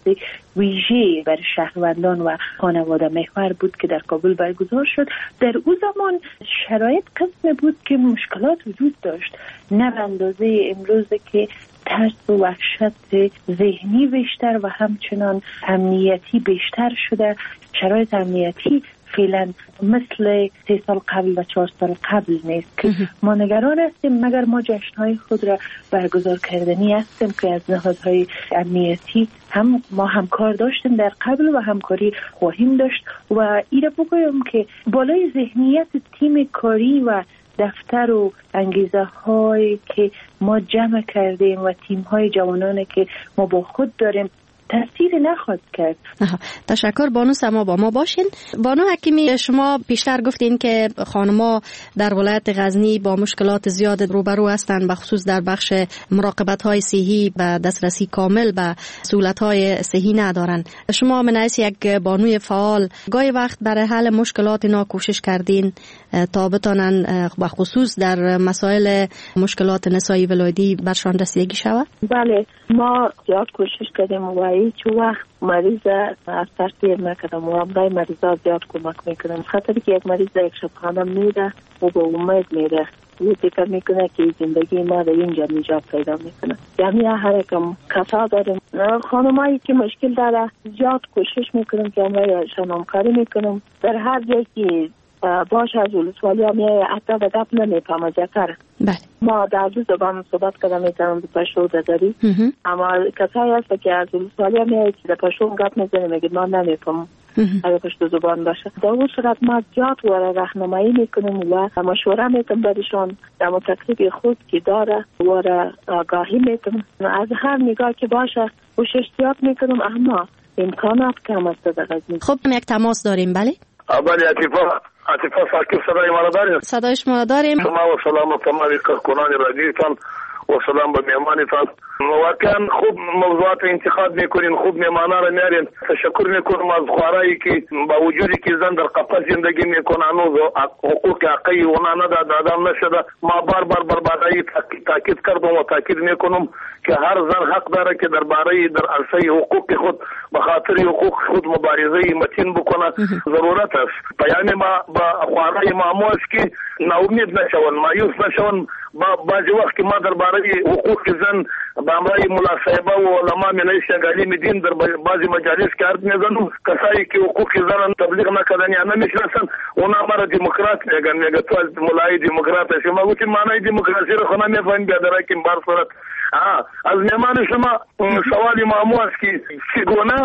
ویژه برای شهروندان و خانواده محور بود که در کابل برگزار شد. در او زمان شرایط قسم بود که مشکلات وجود داشت، نه به اندازه امروز که ترس و وحشت ذهنی بیشتر و همچنان امنیتی بیشتر شده. شرایط امنیتی فعلا مثل 3 سال قبل و 4 سال قبل نیست که ما نگران هستیم، مگر ما جشنهای خود را برگزار کردنی هستیم که از نهادهای امنیتی ما همکار داشتیم در قبل و همکاری خواهیم داشت. و ایره بگویم که بالای ذهنیت تیم کاری و دفتر و انگیزه های که ما جمع کردیم و تیم های جوانانی که ما با خود داریم تأثیر نخواهد کرد. تشکر بانو سما، با ما باشین. بانو حکیمی، شما پیشتر گفتین که خانما در ولایت غزنی با مشکلات زیاد روبرو هستند، بخصوص در بخش مراقبت‌های صحی و دسترسی کامل به سهولت‌های صحی ندارن. شما من حیث یک بانوی فعال گاهی وقت برای حل مشکلات اینا کوشش کردین تا بتونن بخصوص در مسائل مشکلات نسایی ولادی برشان رسیدگی شود؟ بله، ما زیاد کوشش کردیم و هیچ وقت مریض از ترتیب نکردم و برای مریضا زیاد کمک میکنم. خاطری که یک مریض در یک شبخانه میره و با امید میره و فکر میکنه که زندگی ما در اینجا نجات پیدا میکنه. یعنی هر کم کسا داریم خانمایی که مشکل داره زیاد کوشش میکنم که همراهشان همکاری میکنم. در هر جایی که باش از ولسوالی هم حتی به گپ نمیفهمه زیادتر. ما در 2 زبان صحبت کردم میتونم به پشتو داری، اما کسایی هست که از ولسوالی هم در پشتو گپ میزنه میگه ما نمیفهمم اگه پشتو زبان باشه. در اون صورت ما زیاد واره راهنمایی میکنیم و مشوره میتونم برشان در تکلیف خود که داره واره آگاهی میکنم. از هر نگاه که باشه کوشش زیاد میکنم، اما امکانات کم است در غزنی. خب یک تماس داریم. بله بله، عطیفه ساکب صدای ما را داریم؟ صدای شما را داریم. شما و سلام و تمامی کارکنان رادیوتان و سلام به میهمانتان. واقعا خوب موضوعات انتخاب میکنین، خوب میهمانا را میارین. تشکر میکنم از خوارایی که با وجودی که زن در قفس زندگی میکنه هنوز حقوق حقی اونا دادم نشده. ما بار برای تاکید کردم و تاکید میکنم که هر زن حق داره که درباره در عرصه حقوق خود به خاطر حقوق خود مبارزه متین بکنه. ضرورت است. پیام ما با خوارای ما است که ناامید نشون، مایوس نشون. بعضی وقت که ما درباره حقوق زن با امرای ملا صاحبه و علما منای شنگالی دین در بعضی مجالس که حرف میزنم، کسایی که حقوق زن تبلیغ نکردن یا نمیشناسن اونا مرا دموکرات میگن. میگه تو از ملای دموکرات هستی. ما گفتیم معنای دموکراسی رو خونه میفهمیم بیادر که بار صورت از میمان شما سوالی معمو است که چگونه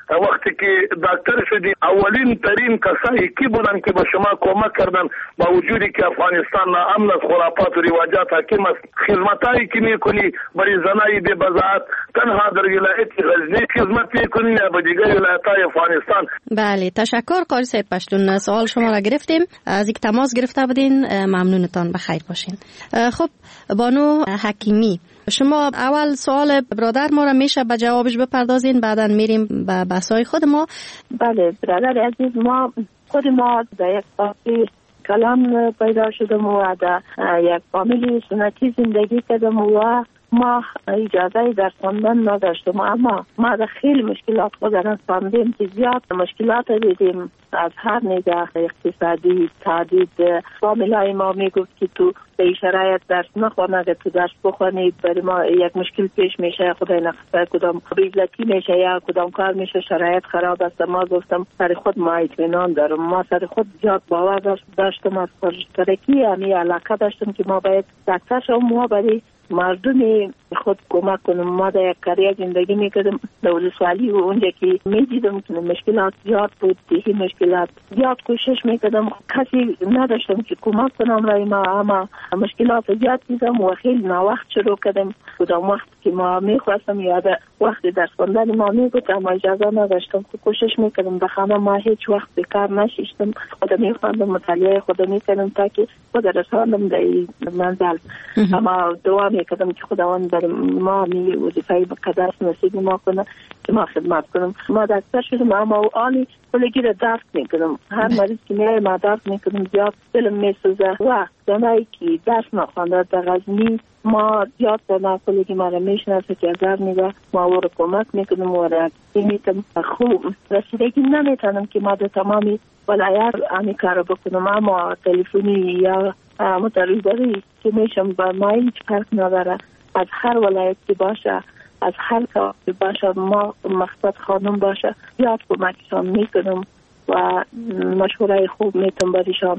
وقتی که دکتر شدی اولین ترین کسایی کی بودن که به شما کمک کردن با وجودی که افغانستان امن از خرافات و رواجات حاکم است خدمتایی که میکنی برای زنای بی بضاعت تنها در ولایت غزنی خدمت میکنی یا به دیگر ولایت‌های افغانستان؟ بله تشکر قاری صاحب پشتون سوال شما را گرفتیم از یک تماس گرفته بودین ممنونتان بخیر باشین. خب بانو حکیمی شما اول سوال برادر ما را میشه به جوابش بپردازین بعدا میریم به بحث‌های خود ما. بله برادر عزیز خود ما در یک فامیل کلام پیدا شدم و در یک فامیل سنتی زندگی کردم و ما اجازه در خواندن نداشتم اما ما در خیلی مشکلات خودمون فهمیدیم که زیاد مشکلات دیدیم از هر نگاه اقتصادی تعدید فامیلای ما میگفت که تو به شرایط درس نخوانه اگر تو درس بخوانید برای ما یک مشکل پیش میشه خدای نخواسته کدام بیزلتی میشه یا کدام کار میشه شرایط خراب است. ما گفتم سر خود ما اطمینان دارم ما سر خود زیاد باور داشتم از پرترکی همی علاقه داشتم که ما باید دکتر شما ما برای مردم خود کمک کنم. ما در یک قریه زندگی میکردم دولت سوالی و اونجا که میدیدم که مشکلات زیاد بود دیگه مشکلات زیاد کوشش میکردم کسی نداشتم که کمک کنم رای ما اما مشکلات زیاد دیدم و خیلی ناوقت شروع کردم کدام وقت که ما میخواستم یاد وقتی درس خواندن ما میگفتم اما اجازه نداشتم که کوشش میکردم بخوام ما هیچ وقت بیکار نشیشتم خودم میخواندم مطالعه خودم میکردم تا که خود رساندم در منزل اما دعا میکردم که خداوند بر ما می وظیفه مقدس نصیب ما کنه که ما خدمت کنم. ما دکتر شدم اما آنی کلگی را درک میکنم هر مریض که میای ما درک میکنم زیاد دلم میسوزه و زنایی که درس نخوانده در غزنی ما زیاد دانا کلگی ما را میشناسه که ازار میده ما او را کمک میکنم و را میتونم خوب رسیدگی نمیتونم که ما در تمامی ولایت آنی کار بکنم اما تلفنی یا متریبری که میشم با ما هیچ فرق نداره از هر ولایت که باشه از هر کار که باشه ما مقصد خانم باشه یاد کمکشان میکنم و مشوره خوب میتونم بریشان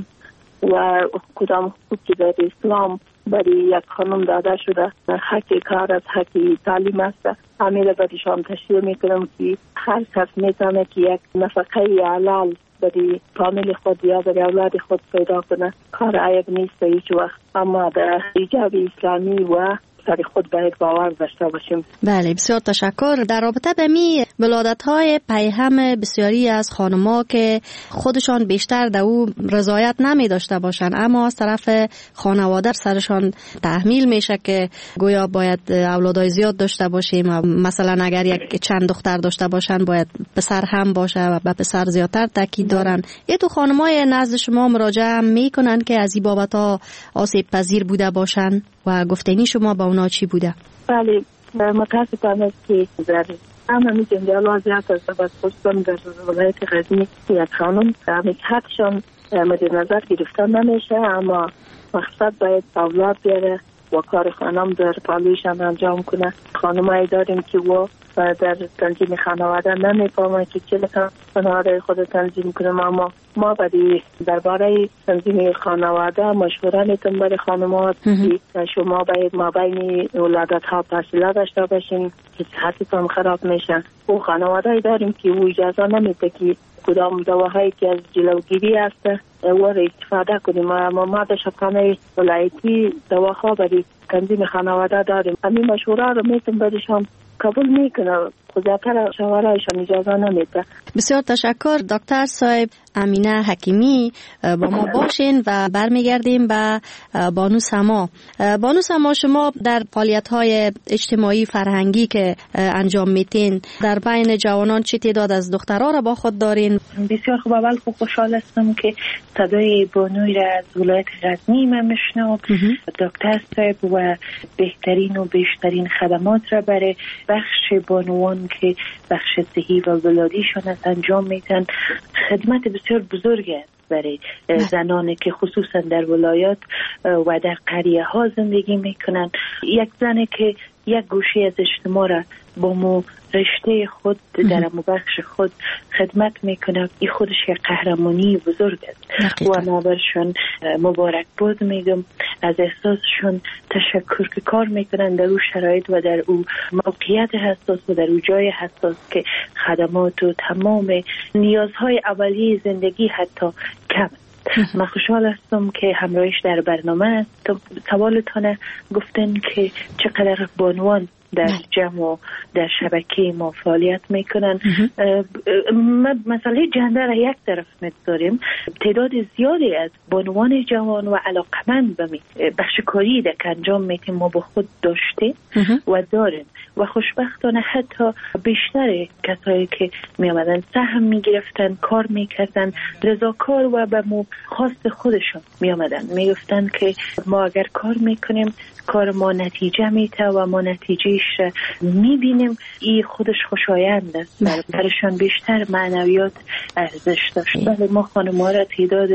و کدام حقوق که در اسلام برای یک خانم داده شده حق کار از حق تعلیم است همین بریشان تشریح میکنم که هر کس میتونه که یک نفقه حلال برای فامیل خود یا برای اولاد خود پیدا کنه کار عیب نیست هیچ وقت اما در حجاب اسلامی و سر خود باید باور داشته باشیم. بله بسیار تشکر. در رابطه به می ولادت‌های پیهم بسیاری از خانم‌ها که خودشان بیشتر در او رضایت نمی داشته باشند اما از طرف خانواده سرشان تحمیل میشه که گویا باید اولادای زیاد داشته باشیم مثلا اگر یک چند دختر داشته باشن باید پسر هم باشه و به پسر زیادتر تاکید دارن. یه تو خانم‌های نزد شما مراجعه میکنن که از این بابت‌ها آسیب پذیر بوده باشن و گفتنی شما با اونا چی بوده؟ بله متاسفانه که در همه جنجال زیاد است و خصوصا در ولایت غزنی یک خانم حقشان مد نظر گرفته نمیشه اما مقصد باید اولاد بیاره و کار خانم در پالویشان انجام کنه. خانمایی داریم که و در تنظیم خانواده نمیفهمن که چه خانواده خود تنظیم کنم اما ما برای درباره تنظیم خانواده مشوره میتونم برای خانمات که شما باید ما بین ولادت ها فاصله داشته باشین که صحتتون خراب میشه. و خانواده داریم که او اجازه نمیده که کدام دواهایی که از جلوگیری هست او را استفاده کنیم اما ما در شبخانه ولایتی دواها برای تنظیم خانواده داریم. همین مشوره رو میتونم برایشان قبول میکنه خودتر شوارایشان اجازه نمیده. بسیار تشکر دکتر صاحب امینه حکیمی با ما باشین و برمیگردیم به بانو سما. بانو سما شما در فعالیت‌های اجتماعی فرهنگی که انجام میتین در بین جوانان چه تعداد از دخترها را با خود دارین؟ بسیار خوب. اول خوشحال هستم که صدای بانوی را از ولایت غزنی من میشنوم. دکتر صاحب و بهترین و بیشترین خدمات را برای بخش بانوان که بخش صحی و ولادیشان است انجام میتن. خدمت بسیار بزرگ است برای زنانی که خصوصا در ولایات و در قریه ها زندگی میکنن. یک زنی که یک گوشه از اجتماع را با مو رشته خود در بخش خود خدمت میکنه، این خودش یک قهرمانی بزرگ است و ما برشون مبارک بود میگم، از احساسشون تشکر که کار میکنن در او شرایط و در او موقعیت حساس و در او جای حساس که خدمات و تمام نیازهای اولیه زندگی حتی کم. من خوشحال هستم که همراهش در برنامه است. سوالتان گفتن که چقدر بانوان در جمع و در شبکه ما فعالیت میکنن. مسئله جندر یک طرف می‌گذاریم، تعداد زیادی از بانوان جوان و علاقمند به بخش کاری که انجام میتیم ما با خود داشته و داریم و خوشبختانه حتی بیشتر کسایی که می آمدن سهم می گرفتن، کار می کردن، رضاکار و به خواست خودشون می آمدن، می گفتن که ما اگر کار می کنیم کار ما نتیجه میده و ما نتیجهش می بینیم، این خودش خوشایند است. برشان بیشتر معنویات ارزش داشت. بله ما خانم‌ها را تعداد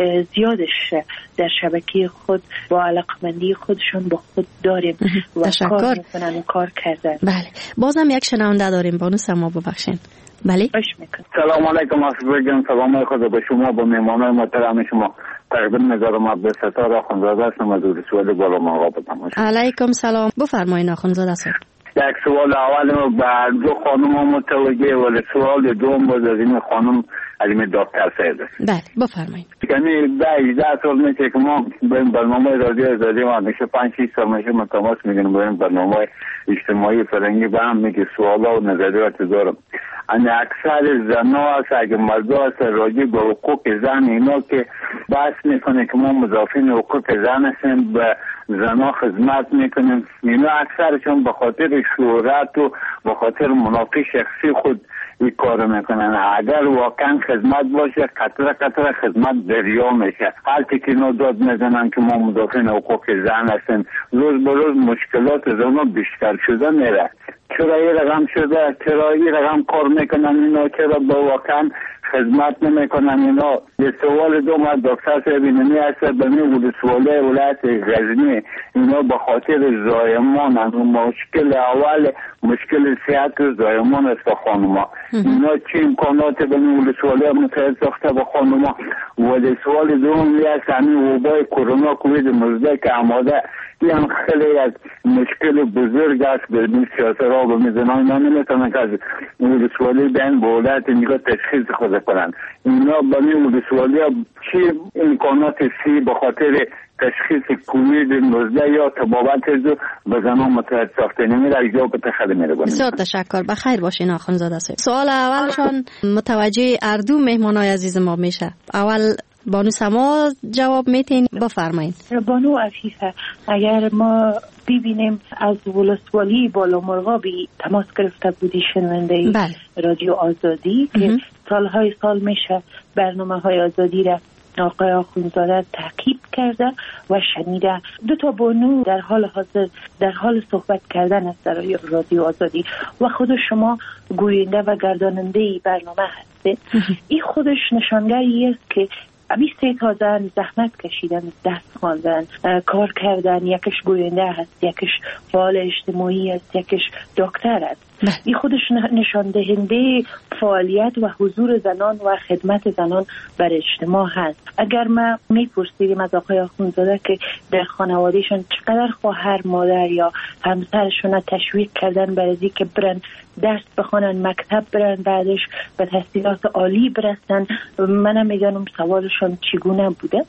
زیادش در شبکه خود با علاقمندی خودشون با خود داریم و کار میکنن و کار کردن. بله بازم یک شنونده داریم، بانو سما ببخشین. بله سلام علیکم آصف جان، سلام خدا به شما، با مهمانان محترم شما. تقدیم نگارم عبدالستار آخوندزاده هستم از ولسوالی بالا ماغا بدم. علیکم سلام، بفرمایید آخوندزاده صاحب. یک سوال اول به دو خانم متوجه ولی سوال دوم باز از این خانم علیم دکتر سید است. بله بفرمایید. یعنی 18 سال میشه که ما به برنامه رادیو آزادی ما میشه 5-6 سال میشه ما تماس میگیریم با این برنامه اجتماعی فرنگی با هم میگه سوالا و نظریات دارم. یعنی اکثر زنها هست اگه مردا هست راجع به حقوق زن اینا که بحث میکنه که ما مضافین حقوق زن هستیم، به زنها خدمت میکنیم، اینا اکثرشون به خاطر شهرت و به خاطر منافع شخصی خود این کار میکنن. اگر واقعا خدمت باشه قطره قطره خدمت دریا میشه. هر که اینا داد میزنن که ما مدافعین حقوق زن هستیم، روز به روز مشکلات زنها بیشتر شده میره. چرا این رقم شده؟ چرا این رقم کار میکنن اینا؟ چرا با واقعا خدمت نمیکنن اینا؟ یه سوال دوم از دکتر صاحب اینمی هست به می ولسوالی ولایت غزنی، اینا به خاطر زایمان هم مشکل اول مشکل صحت و زایمان است به خانوما. اینا چه امکانات به می ولسوالی متحد ساخته به خانوما؟ ولی سوال دوم هست همین وبای کرونا کووید 19 که آماده، این هم خیلی از مشکل بزرگ است به این سیاست را به میزنان. اینا نمیتونن که از ولسوالی بین بولت اینجا تشخیص خود کنن. اینا به این ولسوالی چی امکانات سی به خاطر تشخیص کووید 19 یا تبابت به زنان متحد ساخته نمیره اجا به تخده میره بانید. بسیار تشکر، بخیر باشین آخوندزاده صاحب. سوال اولشان متوجه اردو مهمانای عزیز ما میشه. اول بانو سما جواب میتین، بفرمایید. بانو عفیفه، اگر ما ببینیم از ولسوالی بالا مرغابی تماس گرفته بودی شنونده رادیو آزادی که سالهای سال میشه برنامه های آزادی را آقای آخوندزاده تعقیب کرده و شنیده. دو تا بانو در حال حاضر در حال صحبت کردن است در رادیو آزادی و خود شما گوینده و گرداننده برنامه هستید. این خودش نشانگری است که امی 3 تا زن زحمت کشیدن، دست خواندن، کار کردن، یکش گوینده هست، یکش فعال اجتماعی است، یکش دکتر است. این خودش نشان دهنده فعالیت و حضور زنان و خدمت زنان بر اجتماع هست. اگر ما میپرسیدیم از آقای آخوندزاده که در خانوادهشون چقدر خواهر، مادر یا همسرشون تشویق کردن برای اینکه برن درس بخونن، مکتب برن، بعدش به تحصیلات عالی برسن، منم میدانم سوالشون چگونه بوده.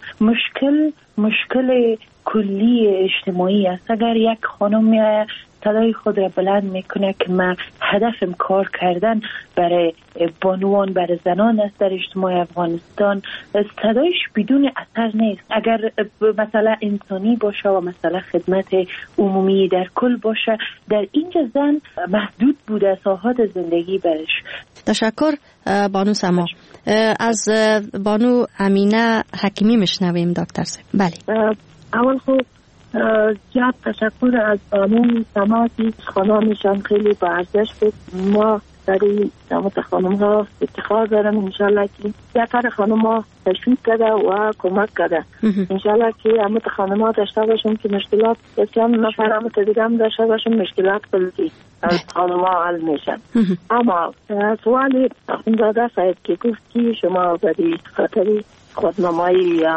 مشکل کلی اجتماعی است. اگر یک خانم صدای خود را بلند میکنه که من هدفم کار کردن برای بانوان، برای زنان است در اجتماع افغانستان، صدایش بدون اثر نیست. اگر مثلا انسانی باشه و مثلا خدمت عمومی در کل باشه، در اینجا زن محدود بوده ساحات زندگی برش. تشکر بانو سما. از بانو امینه حکیمی میشنویم دکتر صاحب. بله. اول خوب زیاد تشکر از بانو سما که خانمشان خیلی با ارزش بود. ما برای خانم ها افتخار دارم. انشالله که یکر خانم ها تشویق کرده و کمک کرده. انشالله که همه خانم ها داشته باشم که مشکلات بسیار نفر همه تدیدم داشته باشم مشکلات کلی از خانم ها حل میشن. اما سوال اخوندزاده صاحب که گفت که شما برای خاطری خودنمایی یا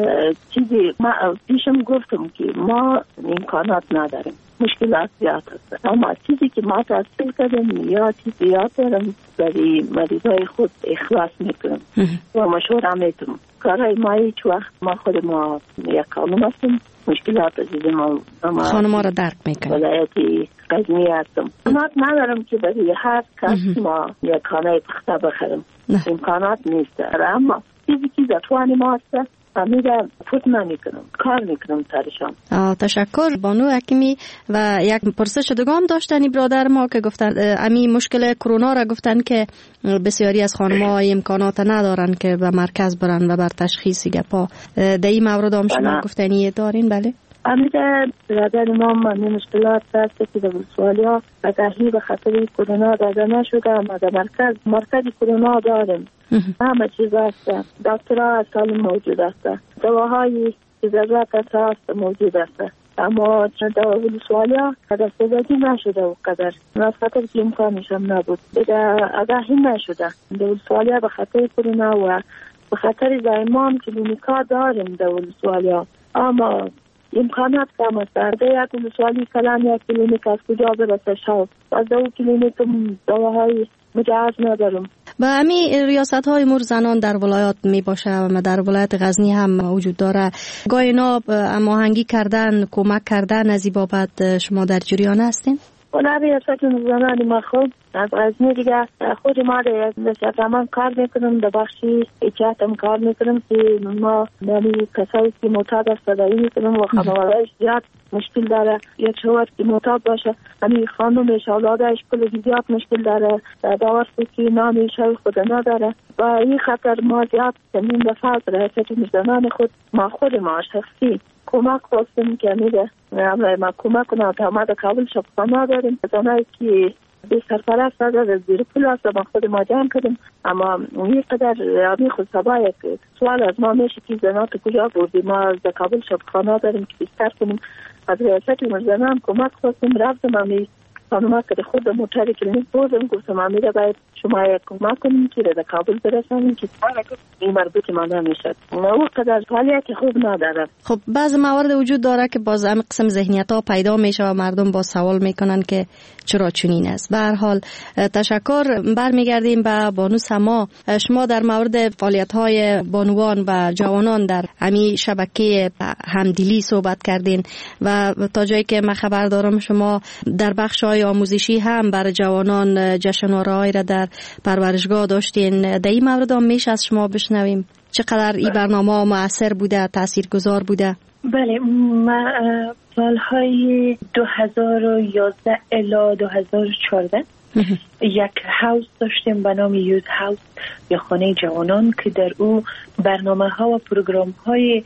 چیزی، ما پیشم گفتم که ما امکانات نداریم، مشکلات زیاد هست، اما چیزی که ما تحصیل کردیم یا چیزی یاد دارم برای مریضای خود اخلاص میکنم و مشوره میتونم. کارهای ما هیچ وقت ما خود ما یک خانم هستم، مشکلات عزیز ما خانم ها را درک میکنم. ولایتی غزنی هستم، امکانات ندارم که برای هر کس ما یک خانه پخته بخرم، امکانات نیست. اما چیزی که در توان ما هست امیده فوت نمیکنم، کار میکنم سرشان. تشکر بانو حکیمی. و یک پرسش دوم داشتنی برادر ما که گفتن امی مشکل کرونا را گفتن که بسیاری از خانم‌ها امکانات ندارن که به مرکز برن و بر تشخیص گپا. در این مورد هم شما گفتنی دارین؟ بله امیده برادر ما من مشکلات هست که در ولسوالی بدهی به خاطر کرونا داده نشده، اما در مرکز کرونا داریم، همه چیز هست، دکترها سالم موجود است، دواهای که ضرورت هست موجود است، اما در ولسوالی دسترسی نشده و قدر از خاطر که امکانش هم نبود، آگاهی نشده در ولسوالی به خاطر کرونا و به خاطر زایمان کلینیکا داریم در ولسوالی، اما امکانات کم است. در یک ولسوالی کلان یک کلینیک از کجا برسه شد، از دو کلینیک دواهای مجاز ندارم. با همین ریاست های امور زنان در ولایات می باشه و در ولایت غزنی هم وجود داره، گاهی اینا هماهنگی کردن، کمک کردن از این بابت شما در جریان هستین؟ اونا ریاست زنان ما خود از غزنی دیگه خود ما در من کار میکنم، در بخشی اجازت کار میکنم که ما یعنی کسایی که معتاد است دایی میکنم و خانوادهش زیاد مشکل داره، یک شوهر که معتاد باشه همین خانومش اولادش کلی زیاد مشکل داره، داور که نامی شوی خود نداره و این خطر ما زیاد زمین دفعه ریاست زنان خود ما خود ما شخصی کمک خواستیم که میده ما کمک کنم تا ما در کابل شبخانه داریم، زنایی که به سرپرست نداره زیر پول هست ما خود ما جمع کردیم، اما این قدر آمی خود سبایه که سوال از ما میشه که زنات کجا بودیم، ما در کابل شبخانه داریم که بیستر کنیم، از ریاست زنان کمک خواستیم، رفتم امی خانوما که خود موتر کلینیک بودم گفتم امیده باید شما یک کمک کنیم که در کابل برسانیم که این مربوط ما نمیشد، او قدر حالیت خوب نداره. خب بعض موارد وجود داره که باز هم قسم ذهنیت ها پیدا میشه و مردم با سوال میکنن که چرا چنین است. به هر حال تشکر. برمیگردیم به بانو سما. شما در مورد فعالیت های بانوان و جوانان در همین شبکه همدلی صحبت کردین و تا جایی که من خبر دارم شما در بخش های آموزشی هم برای جوانان جشنواره‌ای را در پرورشگاه داشتین. در این مورد هم میشه از شما بشنویم چقدر این برنامه مؤثر بوده، تاثیرگذار بوده؟ بله، ما سالهای 2011 الی 2014 یک هاوس داشتیم به نام یوز هاوس یا خانه جوانان که در او برنامه ها و پروگرام های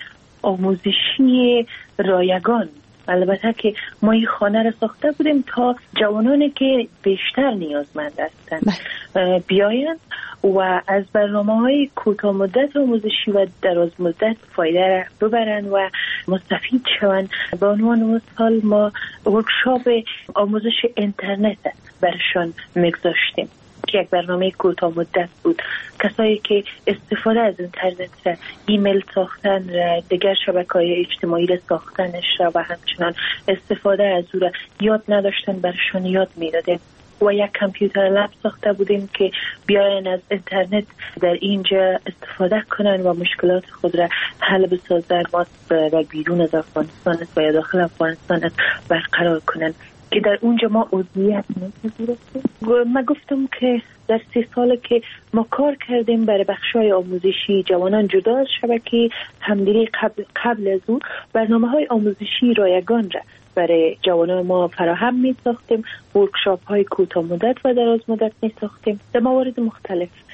آموزشی رایگان، البته که ما این خانه را ساخته بودیم تا جوانانی که بیشتر نیازمند هستند بیاین و از برنامه‌های کوتاه مدت آموزشی و دراز مدت فایده را ببرن و مستفید شوند. به عنوان مثال ما ورکشاپ آموزش اینترنت برشان میگذاشتیم که یک برنامه کوتاه مدت بود. کسایی که استفاده از اینترنت را، ایمیل ساختن را، دیگر شبکه‌های اجتماعی را ساختنش را و همچنان استفاده از او را یاد نداشتن برشان یاد میدادیم و یک کامپیوتر لب ساخته بودیم که بیاین از اینترنت در اینجا استفاده کنن و مشکلات خود را حل بسازن و بیرون از افغانستان و یا داخل افغانستان برقرار کنن که در اونجا ما عضویت نمی‌گرفتیم. من گفتم که در 3 سال که ما کار کردیم برای بخشای آموزشی جوانان جدا از شبکه همدلی قبل از او برنامه‌های آموزشی رایگان را برای جوانان ما فراهم می ساختیم، ورکشاپ های کوتاه مدت و دراز مدت می ساختیم در موارد مختلف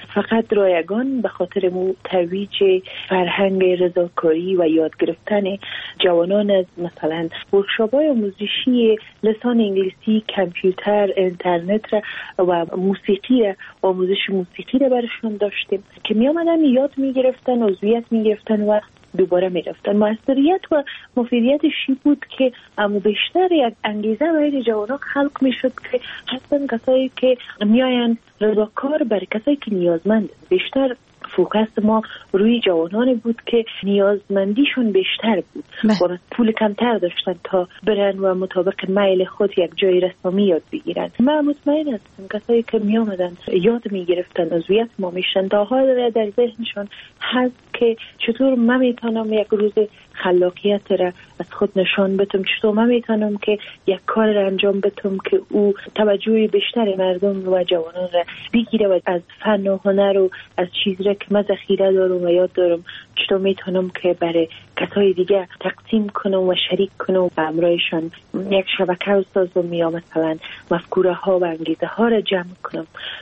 فقط رایگان به خاطر ترویج فرهنگ رضاکاری و یاد گرفتن جوانان از مثلا ورکشاپ‌های آموزشی لسان انگلیسی، کامپیوتر، اینترنت و موسیقی، آموزش موسیقی را برشون داشتیم که می آمدن یاد می گرفتن، عضویت می گرفتن و دوباره می رفتن. موثریت و مفیدیتش بود که اما بیشتر یک انگیزه برای جوانان خلق می شد که حتی کسایی که می آین رضاکار برای کسایی که نیازمند، بیشتر فوکس ما روی جوانان بود که نیازمندیشون بیشتر بود و پول کمتر داشتن تا برن و مطابق میل خود یک جای رسمی یاد بگیرن. من مطمئن هستم کسایی که می آمدن یاد می گرفتن عضویت ما میشن تا حال در ذهنشون هست که چطور من میتونم یک روز خلاقیت را از خود نشان بدم، چطور من میتونم که یک کار را انجام بدم که او توجه بیشتر مردم و جوانان را بگیره و از فن و هنر و از چیزی که من ذخیره دارم و یاد دارم چطور میتونم که برای کسای دیگه تقسیم کنم و شریک کنم و همراهشان یک شبکه سازم یا مثلا مفکوره ها و انگیزه ها را جمع کنم.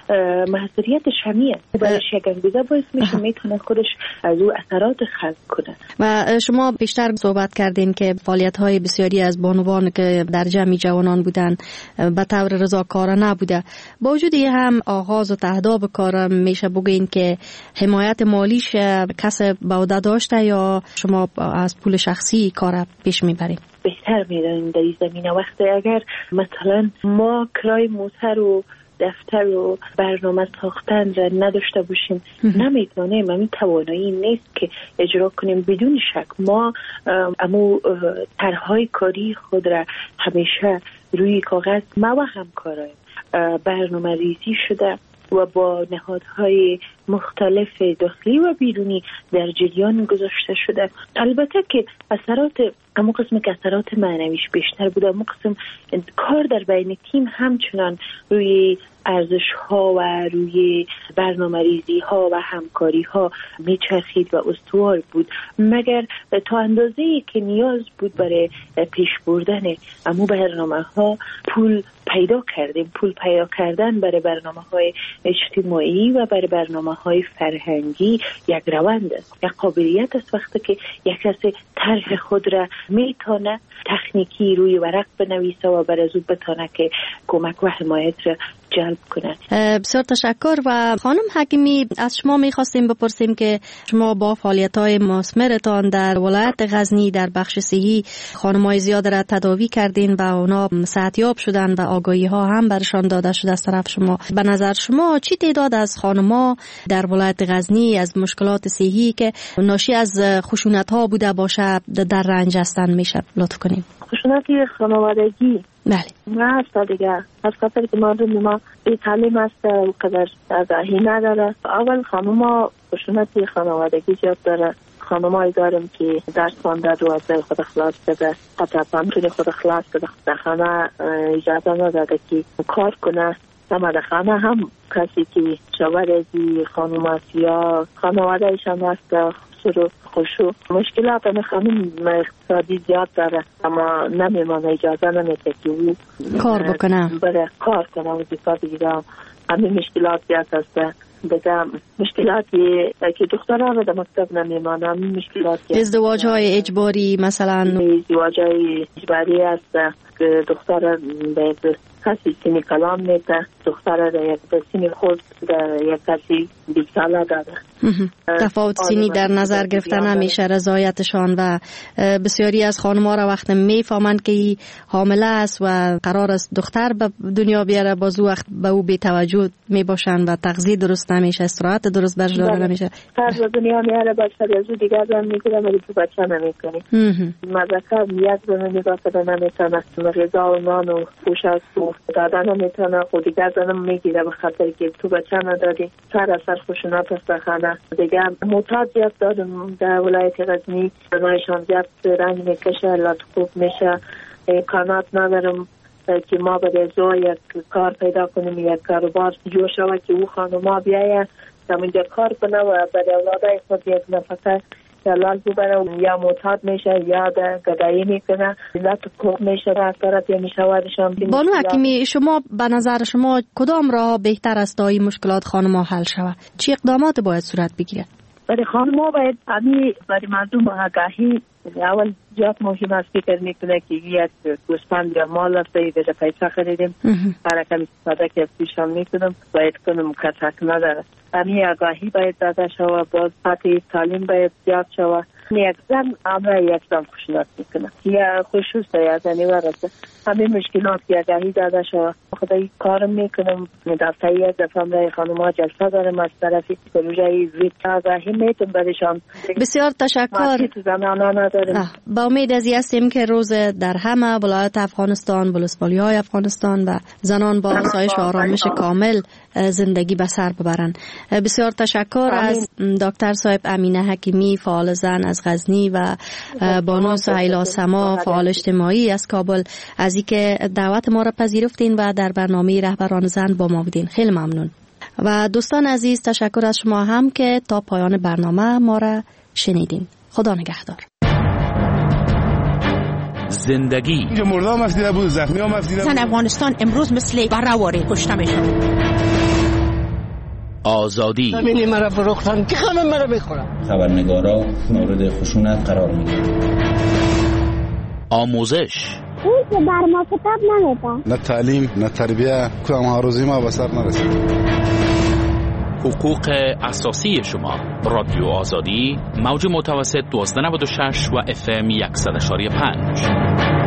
محضریتش همیه برایش یک انگیزه باعث میشه میتونه خودش از او اثرات خلق کنه. و شما بیشتر صحبت کردین که فعالیت های بسیاری از بانوان که در جمع جوانان بودن به طور رضاکارانه نبوده، با وجود هم آغاز و تهداب کار میشه بگین که حمایت مالیش کس به عهده داشته یا شما از پول شخصی کار پیش میبرین؟ بهتر میدونیم در این زمینه وقتی اگر مثلا ما کرای موتر و دفتر و برنامه ساختن را نداشته باشیم نمیتونیم، همین توانایی نیست که اجرا کنیم. بدون شک ما امو طرحهای کاری خود را همیشه روی کاغذ ما و همکاران برنامه ریزی شده و با نهادهای مختلف داخلی و بیرونی در جریان گذاشته شده. البته که اما قسم که اثرات معنویش بیشتر بوده، اما قسم کار در بین تیم همچنان روی ارزش ها و روی برنامه ریزی ها و همکاری ها میچرخید و استوار بود، مگر تا اندازه‌ای که نیاز بود برای پیش بردن امو برنامه ها پول پیدا کردیم. پول پیدا کردن برای برنامه های اجتماعی و برای برنامه های فرهنگی یک روند است، یک قابلیت است. وقتی که یک کسی طرح خود را میتونه تکنیکی روی ورق بنویسه و بر از او بتونه که کمک و حمایت را جلب کنند. بسیار تشکر. و خانم حکیمی، از شما میخواستیم بپرسیم که شما با فعالیت‌های مثمرتان در ولایت غزنی در بخش صحی خانم‌های زیاد را تداوی کردین و اونا صحتیاب شدن و آگاهی ها هم برشان داده شده از طرف شما. به نظر شما چی تعداد از خانم‌ها در ولایت غزنی از مشکلات صحی که ناشی از خشونت‌ها بوده باشه در رنج هستند میشه لطف کنیم؟ خشونت خانوادگی بله نه است دیگه. از خاطر که ما این تعلیم است و قدر آگاهی نداره. اول خانوما خشونت خانوادگی زیاد داره. خانمایی داریم که درس خوانده رو از خود خلاص بده، قطعا میتونه خود خلاص بده، در خانه اجازه نداده که کار کنه. در خانه هم کسی که شوهرزی خانم است یا خانواده ایشان هست خوشو مشکلات خانم اقتصادی زیاد داره، اما نمیمانه، اجازه نمیده که او کار بکنه، بره کار کنه و زیاد دیگه همین مشکلات زیاد هست. بگم مشکلاتی که دخترها رو در مکتب نمیمانه، همین مشکلاتی ازدواج های اجباری مثلا ازدواج های اجباری هست که دختر به کسی سینی کلام میده، دختر در یک سینی خود در یک کسی 20 ساله داره. تفاوت سینی در نظر گرفته نمیشه رضایتشان و بسیاری از خانم‌ها را وقت میفهمند که حامله است و قرار است دختر به دنیا بیاره، باز وقت به او بی توجه میباشند و تغذیه درست نمیشه، استراحت درست برش داده نمیشه. فرد دنیا میاره بچه از دیگه زن میگیره ولی تو بچه نمیکنی. مذکر یک زن نگاه کنه نمیتونه، غذا و نان و پوشاک دادن نمیتونه، خود دیگه زن میگیره به خاطر که تو بچه ندادی. سر اثر خشونت است خانه دیگه. معتاد زیاد دارم در ولایت غزنی، نایشان زیاد رنگ میکشه، علت خوب میشه، امکانات ندارم که ما به ازای یک کار پیدا کنیم، یک کاروبار جور شود که او خانوما بیاید در اینجا کار کنه و برای اولادای خود یک نفقه اختلال ببره یا معتاد میشه یا گدایی میکنه علت کوب میشه رفتارت یا میشوادشان. بانو حکیمی، شما به نظر شما کدام راه بهتر است تا این مشکلات خانم‌ها حل شود؟ چه اقدامات باید صورت بگیرد؟ برای خانم‌ها باید برای مردم آگاهی اول جات مهم است فکر میکنه که یک گوسفند یا مال است دیگه پیسه خریدیم برای کمی استفاده که پیشان میکنم باید کنم کتک نداره. همین آگاهی باید داده شود، باز سطح تعلیم باید زیاد شود. یک زن امر یک زن خشونت میکنه یا خصوص یا زنی ورسه همین مشکلات که آگاهی داده شود. خدایی کارم میکنم دفعه یک دفعه امرای خانوما جلسه دارم از طرفی پروژه زیاد آگاهی میتون برشان. بسیار تشکر. با امید از این هستیم که روز در همه ولایت افغانستان، ولسوالی های افغانستان و زنان با آسایش و آرامش کامل زندگی به سر ببرند. بسیار تشکر از دکتر صاحب امینه حکیمی فعال زن از غزنی و بانو سهیلا سما فعال اجتماعی از کابل از اینکه دعوت ما را پذیرفتین و در برنامه رهبران زن با ما بودین. خیلی ممنون. و دوستان عزیز تشکر از شما هم که تا پایان برنامه ما را شنیدین. خدا نگهدار. زندگی مردم افدیده بود، زخمی هم افدیده بود. زن افغانستان امروز مثل برهواری کشته میشن. آزادی همینی مرا فروختن که همه مرا بخورن. خبرنگارا مورد خشونت قرار میگیرن. آموزش اون که بر ما کتاب نمیدن. نه تعلیم نه تربیه که هم‌روزی ما به سر نرسید. حقوق اساسی شما. رادیو آزادی موج متوسط 1296 و FM 100.5.